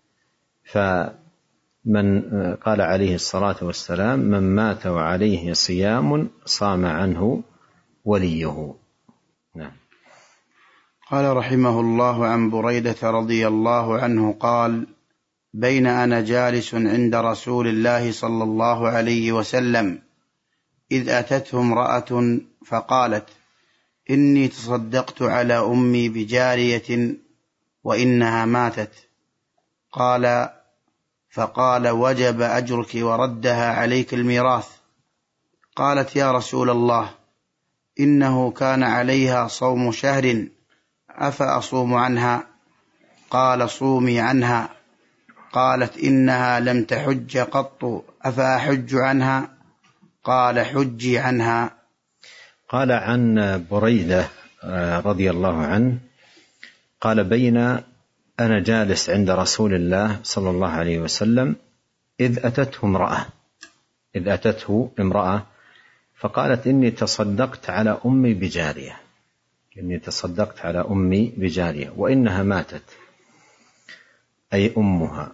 فمن قال عليه الصلاة والسلام: من مات وعليه صيام صام عنه وليه. نعم. قال رحمه الله: عن بريدة رضي الله عنه قال: بين أنا جالس عند رسول الله صلى الله عليه وسلم إذ أتته امرأة فقالت: إني تصدقت على أمي بجارية وإنها ماتت. قال: فقال: وجب أجرك وردها عليك الميراث. قالت: يا رسول الله، إنه كان عليها صوم شهر، أفأصوم عنها؟ قال: صومي عنها. قالت: إنها لم تحج قط، أفأحج عنها؟ قال: حجي عنها. قال عن بريدة رضي الله عنه قال: بين أنا جالس عند رسول الله صلى الله عليه وسلم إذ أتته امرأة إذ أتته امرأة فقالت: إني تصدقت على أمي بجارية. إني تصدقت على أمي بجارية وإنها ماتت، أي أمها.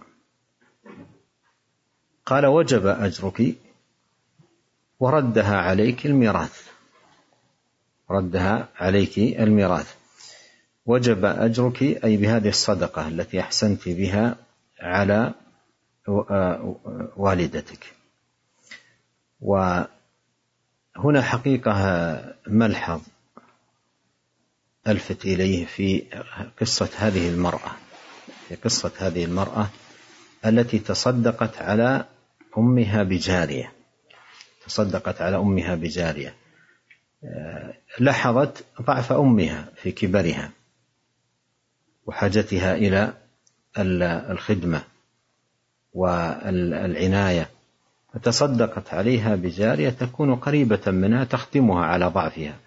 قال وجب أجرك وردها عليك الميراث، ردها عليك الميراث. وجب أجرك أي بهذه الصدقة التي أحسنت بها على والدتك. وهنا حقيقة ملحظ ألفت إليه في قصة هذه المرأة، في قصة هذه المرأة التي تصدقت على أمها بجارية، تصدقت على أمها بجارية. لاحظت ضعف أمها في كبرها وحاجتها إلى الخدمة والعناية، فتصدقت عليها بجارية تكون قريبة منها تخدمها على ضعفها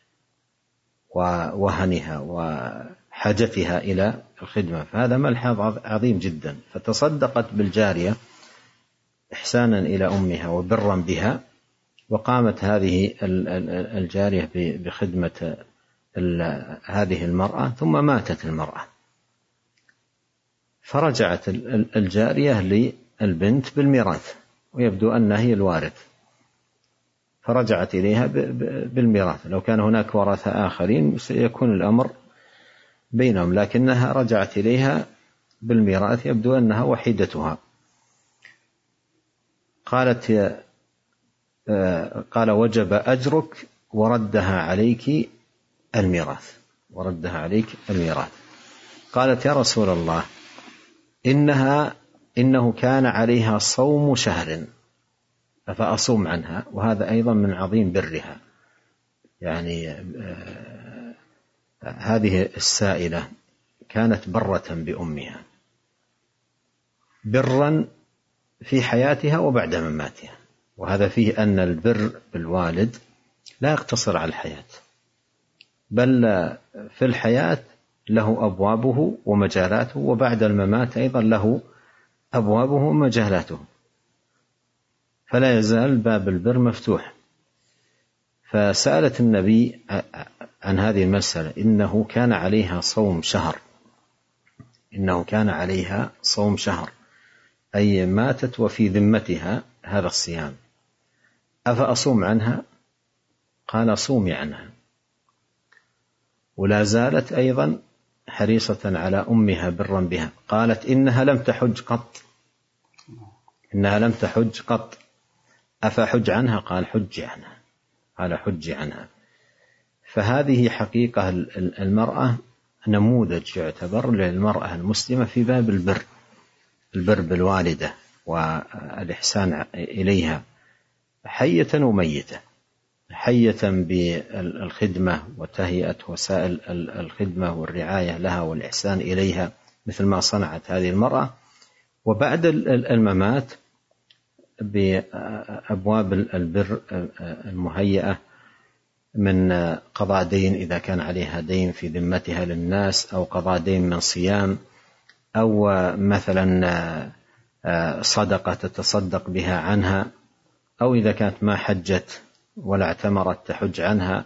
ووهنها وحاجتها إلى الخدمة، فهذا ملحظ عظيم جدا. فتصدقت بالجارية إحسانا إلى أمها وبرا بها، وقامت هذه الجارية بخدمة هذه المرأة، ثم ماتت المرأة، فرجعت الجارية للبنت بالميراث، ويبدو أنها هي الوارث، فرجعت إليها بالميراث. لو كان هناك ورثة آخرين سيكون الأمر بينهم، لكنها رجعت إليها بالميراث، يبدو أنها وحيدتها. قالت قال وجب أجرك وردها عليك الميراث، وردها عليك الميراث. قالت يا رسول الله إنها إنه كان عليها صوم شهر فأصوم عنها، وهذا أيضا من عظيم برها. يعني آه هذه السائلة كانت برة بأمها، برا في حياتها وبعد مماتها، وهذا فيه أن البر بالوالد لا يقتصر على الحياة، بل في الحياة له أبوابه ومجالاته، وبعد الممات أيضا له أبوابه ومجالاته، فلا يزال باب البر مفتوح. فسألت النبي عن هذه المسألة، إنه كان عليها صوم شهر، إنه كان عليها صوم شهر أي ماتت وفي ذمتها هذا الصيام، أفأصوم عنها؟ قال صومي عنها. ولا زالت أيضا حريصة على أمها برا بها. قالت إنها لم تحج قط، إنها لم تحج قط، أفحج عنها؟ قال حج عنها، قال حج عنها. فهذه حقيقة المرأة نموذج يعتبر للمرأة المسلمة في باب البر، البر بالوالدة والإحسان إليها حية وميتة، حية بالخدمة وتهيئة وسائل الخدمة والرعاية لها والإحسان إليها مثل ما صنعت هذه المرأة، وبعد الممات بأبواب البر المهيئة من قضاء دين إذا كان عليها دين في ذمتها للناس، أو قضاء دين من صيام، أو مثلا صدقة تتصدق بها عنها، أو إذا كانت ما حجت ولا اعتمرت تحج عنها.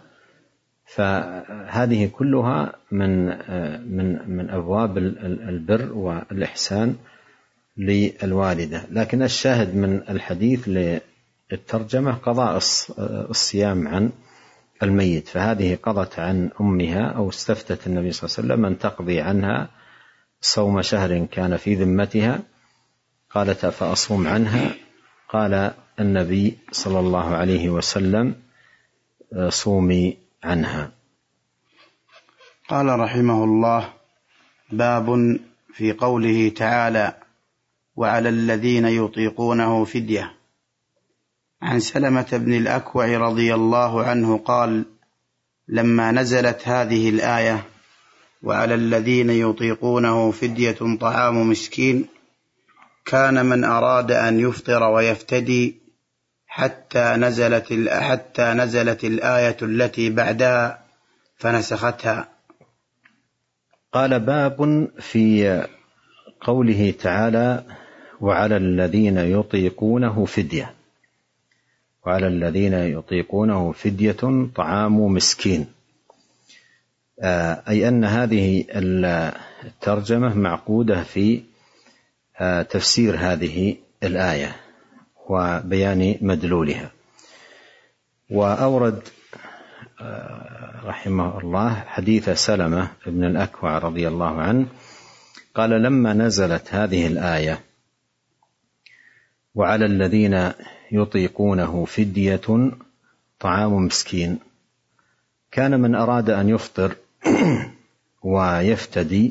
فهذه كلها من من من أبواب البر والإحسان للوالدة. لكن الشاهد من الحديث للترجمة قضاء الصيام عن الميت، فهذه قضت عن أمها أو استفتت النبي صلى الله عليه وسلم أن تقضي عنها صوم شهر كان في ذمتها. قالت فأصوم عنها؟ قال النبي صلى الله عليه وسلم صومي عنها. قال رحمه الله: باب في قوله تعالى: وعلى الذين يطيقونه فدية. عن سلمة بن الأكوع رضي الله عنه قال: لما نزلت هذه الآية وعلى الذين يطيقونه فدية طعام مسكين، كان من أراد أن يفطر ويفتدي حتى نزلت حتى نزلت الآية التي بعدها فنسختها. قال: باب في قوله تعالى: وعلى الذين يطيقونه فدية. وعلى الذين يطيقونه فدية طعام مسكين. أي أن هذه الترجمة معقودة في تفسير هذه الآية وبيان مدلولها. وأورد رحمه الله حديث سلمة بن الأكوع رضي الله عنه قال: لما نزلت هذه الآية وعلى الذين يطيقونه فدية طعام مسكين، كان من أراد أن يفطر ويفتدي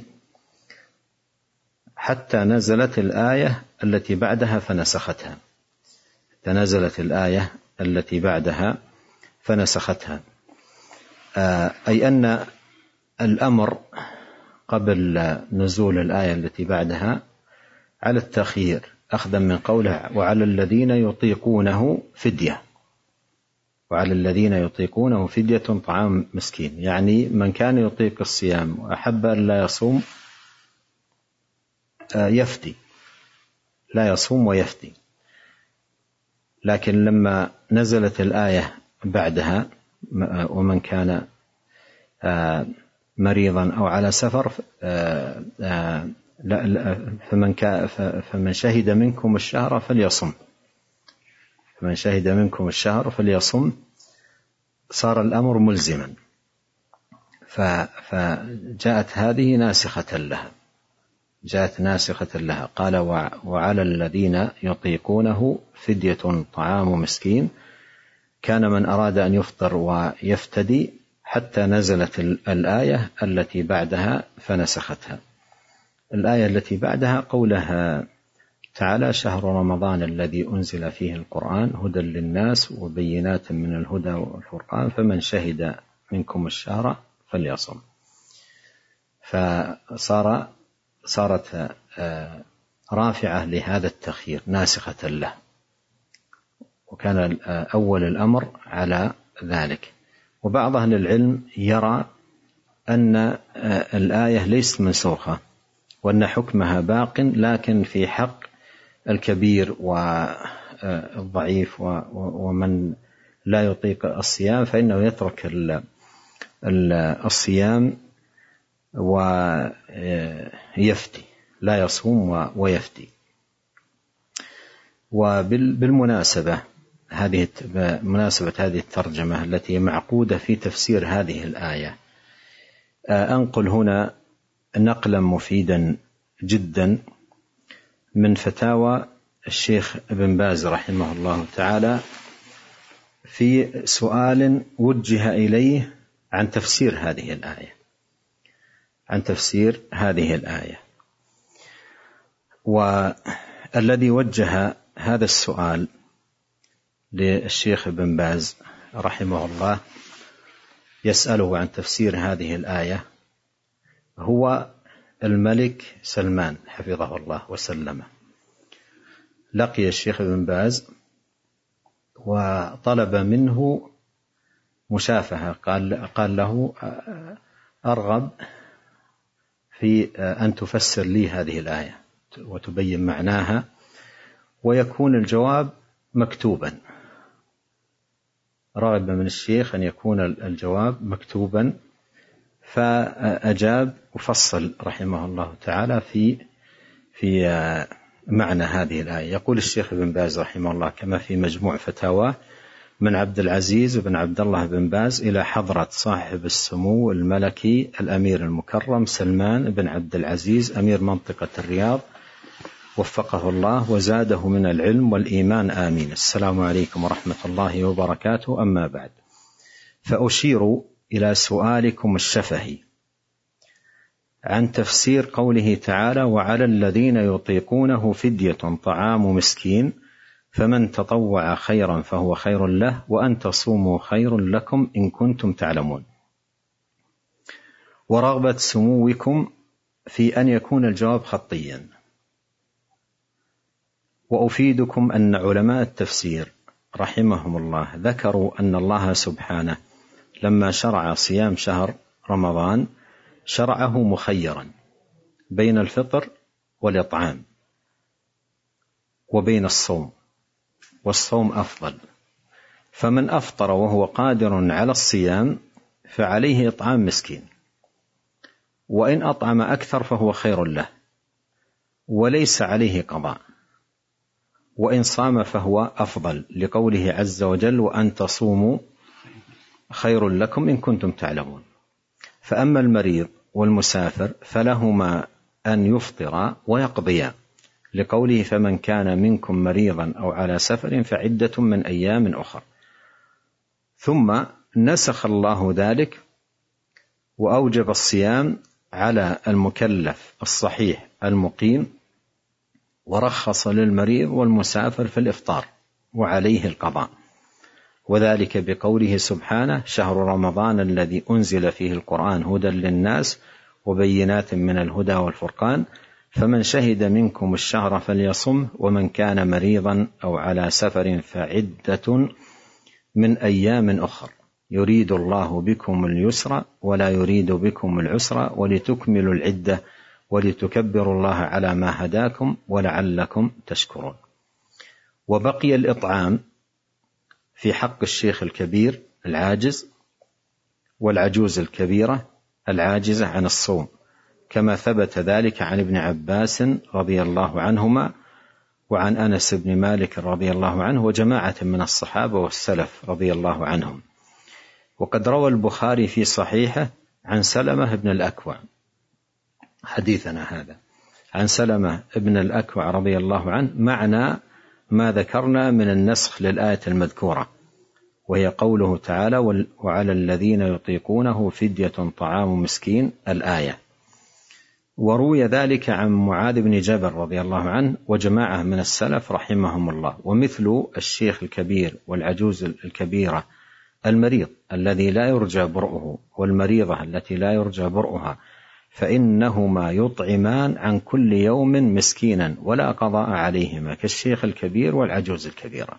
حتى نزلت الآية التي بعدها فنسختها تنزلت الآية التي بعدها فنسختها أي أن الأمر قبل نزول الآية التي بعدها على التخيير، أخذا من قوله: وعلى الذين يطيقونه فدية وعلى الذين يطيقونه فدية طعام مسكين، يعني من كان يطيق الصيام وأحب أن لا يصوم يفدي، لا يصوم ويفدي. لكن لما نزلت الآية بعدها: ومن كان مريضا أو على سفر فمن فمن شهد منكم الشهر فليصم فمن شهد منكم الشهر فليصم صار الأمر ملزما، فجاءت هذه ناسخة لها جاءت ناسخة لها قال: وعلى الذين يطيقونه فدية طعام مسكين، كان من أراد أن يفطر ويفتدي حتى نزلت الآية التي بعدها فنسختها. الآية التي بعدها قولها تعالى: شهر رمضان الذي أنزل فيه القرآن هدى للناس وبينات من الهدى والفرقان فمن شهد منكم الشهر فليصم. فصار صارت رافعة لهذا التخيير ناسخة له، وكان أول الأمر على ذلك. وبعض أهل العلم يرى أن الآية ليست منسوخة وأن حكمها باق، لكن في حق الكبير والضعيف ومن لا يطيق الصيام فإنه يترك الصيام ويفتي، لا يصوم ويفتي. وبالمناسبة هذه مناسبة هذه الترجمة التي معقودة في تفسير هذه الآية، أنقل هنا نقلا مفيدا جدا من فتاوى الشيخ ابن باز رحمه الله تعالى في سؤال وجه إليه عن تفسير هذه الآية عن تفسير هذه الآية والذي وجه هذا السؤال للشيخ ابن باز رحمه الله يسأله عن تفسير هذه الآية هو الملك سلمان حفظه الله وسلمه. لقي الشيخ ابن باز وطلب منه مشافهة، قال, قال له: أرغب في أن تفسر لي هذه الآية وتبين معناها ويكون الجواب مكتوبا. رغب من الشيخ أن يكون الجواب مكتوبا، فأجاب وفصل رحمه الله تعالى في في معنى هذه الآية. يقول الشيخ ابن باز رحمه الله كما في مجموع فتاواه: من عبد العزيز بن عبد الله بن باز إلى حضرة صاحب السمو الملكي الأمير المكرم سلمان بن عبد العزيز أمير منطقة الرياض، وفقه الله وزاده من العلم والإيمان آمين. السلام عليكم ورحمة الله وبركاته. أما بعد، فأشير إلى سؤالكم الشفهي عن تفسير قوله تعالى: وعلى الذين يطيقونه فدية طعام مسكين فمن تطوع خيرا فهو خير له وأن تصوموا خير لكم إن كنتم تعلمون. ورغبة سموكم في أن يكون الجواب خطيا. وأفيدكم أن علماء التفسير رحمهم الله ذكروا أن الله سبحانه لما شرع صيام شهر رمضان شرعه مخيرا بين الفطر والإطعام وبين الصوم، والصوم أفضل، فمن أفطر وهو قادر على الصيام فعليه إطعام مسكين، وإن أطعم أكثر فهو خير له وليس عليه قضاء، وإن صام فهو أفضل، لقوله عز وجل: وأن تصوموا خير لكم إن كنتم تعلمون. فأما المريض والمسافر فلهما أن يفطرا ويقضيا، لقوله: فمن كان منكم مريضا أو على سفر فعدة من أيام أخر. ثم نسخ الله ذلك وأوجب الصيام على المكلف الصحيح المقيم، ورخص للمريض والمسافر في الإفطار وعليه القضاء، وذلك بقوله سبحانه: شهر رمضان الذي أنزل فيه القرآن هدى للناس وبينات من الهدى والفرقان، فمن شهد منكم الشهر فليصم، ومن كان مريضا أو على سفر فعدة من أيام أخر، يريد الله بكم اليسر ولا يريد بكم العسر ولتكملوا العدة ولتكبروا الله على ما هداكم ولعلكم تشكرون. وبقي الإطعام في حق الشيخ الكبير العاجز والعجوز الكبيرة العاجزة عن الصوم، كما ثبت ذلك عن ابن عباس رضي الله عنهما وعن أنس بن مالك رضي الله عنه وجماعة من الصحابة والسلف رضي الله عنهم. وقد روى البخاري في صحيحه عن سلمة بن الأكوع حديثنا هذا عن سلمة بن الأكوع رضي الله عنه معنى ما ذكرنا من النسخ للآية المذكورة، وهي قوله تعالى: وعلى الذين يطيقونه فدية طعام مسكين، الآية. وروي ذلك عن معاذ بن جبل رضي الله عنه وجماعة من السلف رحمهم الله. ومثل الشيخ الكبير والعجوز الكبيرة المريض الذي لا يرجى برؤه والمريضة التي لا يرجى برؤها، فإنهما يطعمان عن كل يوم مسكينا ولا قضاء عليهما، كالشيخ الكبير والعجوز الكبيرة.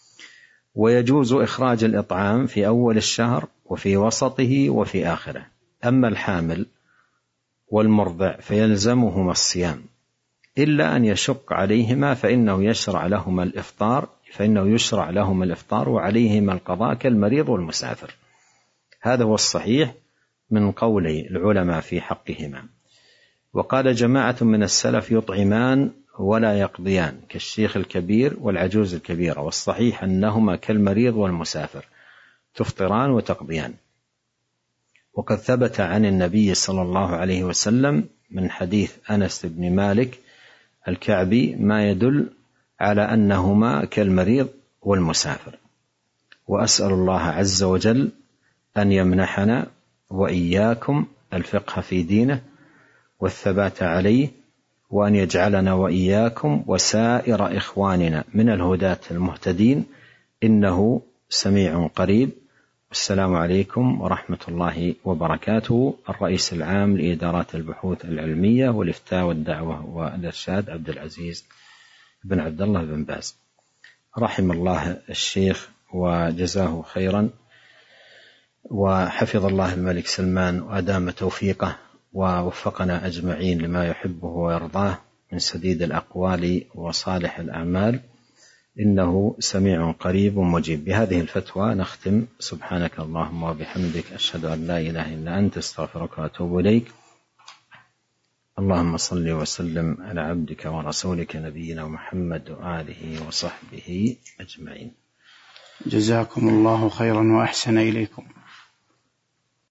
ويجوز إخراج الإطعام في أول الشهر وفي وسطه وفي آخره. أما الحامل والمرضع فيلزمهما الصيام إلا أن يشق عليهما، فإنه يشرع لهما الإفطار فإنه يشرع لهما الإفطار وعليهما القضاء كالمريض والمسافر. هذا هو الصحيح من قولي العلماء في حقهما. وقال جماعة من السلف: يطعمان ولا يقضيان، كالشيخ الكبير والعجوز الكبيرة، والصحيح أنهما كالمريض والمسافر، تفطران وتقضيان. وقد ثبت عن النبي صلى الله عليه وسلم من حديث أنس بن مالك الكعبي ما يدل على أنهما كالمريض والمسافر. وأسأل الله عز وجل أن يمنحنا وإياكم الفقه في دينه والثبات عليه، وأن يجعلنا وإياكم وسائر إخواننا من الهداة المهتدين، إنه سميع قريب. والسلام عليكم ورحمة الله وبركاته. الرئيس العام لإدارات البحوث العلمية والإفتاء والدعوة والإرشاد عبد العزيز بن عبد الله بن باز، رحم الله الشيخ وجزاه خيرا، وحفظ الله الملك سلمان وأدام توفيقه، ووفقنا أجمعين لما يحبه ويرضاه من سديد الأقوال وصالح الأعمال، إنه سميع قريب مجيب. بهذه الفتوى نختم. سبحانك اللهم وبحمدك، أشهد أن لا إله إلا أنت، استغفرك وأتوب إليك. اللهم صل وسلم على عبدك ورسولك نبينا محمد وآله وصحبه أجمعين. جزاكم الله خيرا وأحسن إليكم.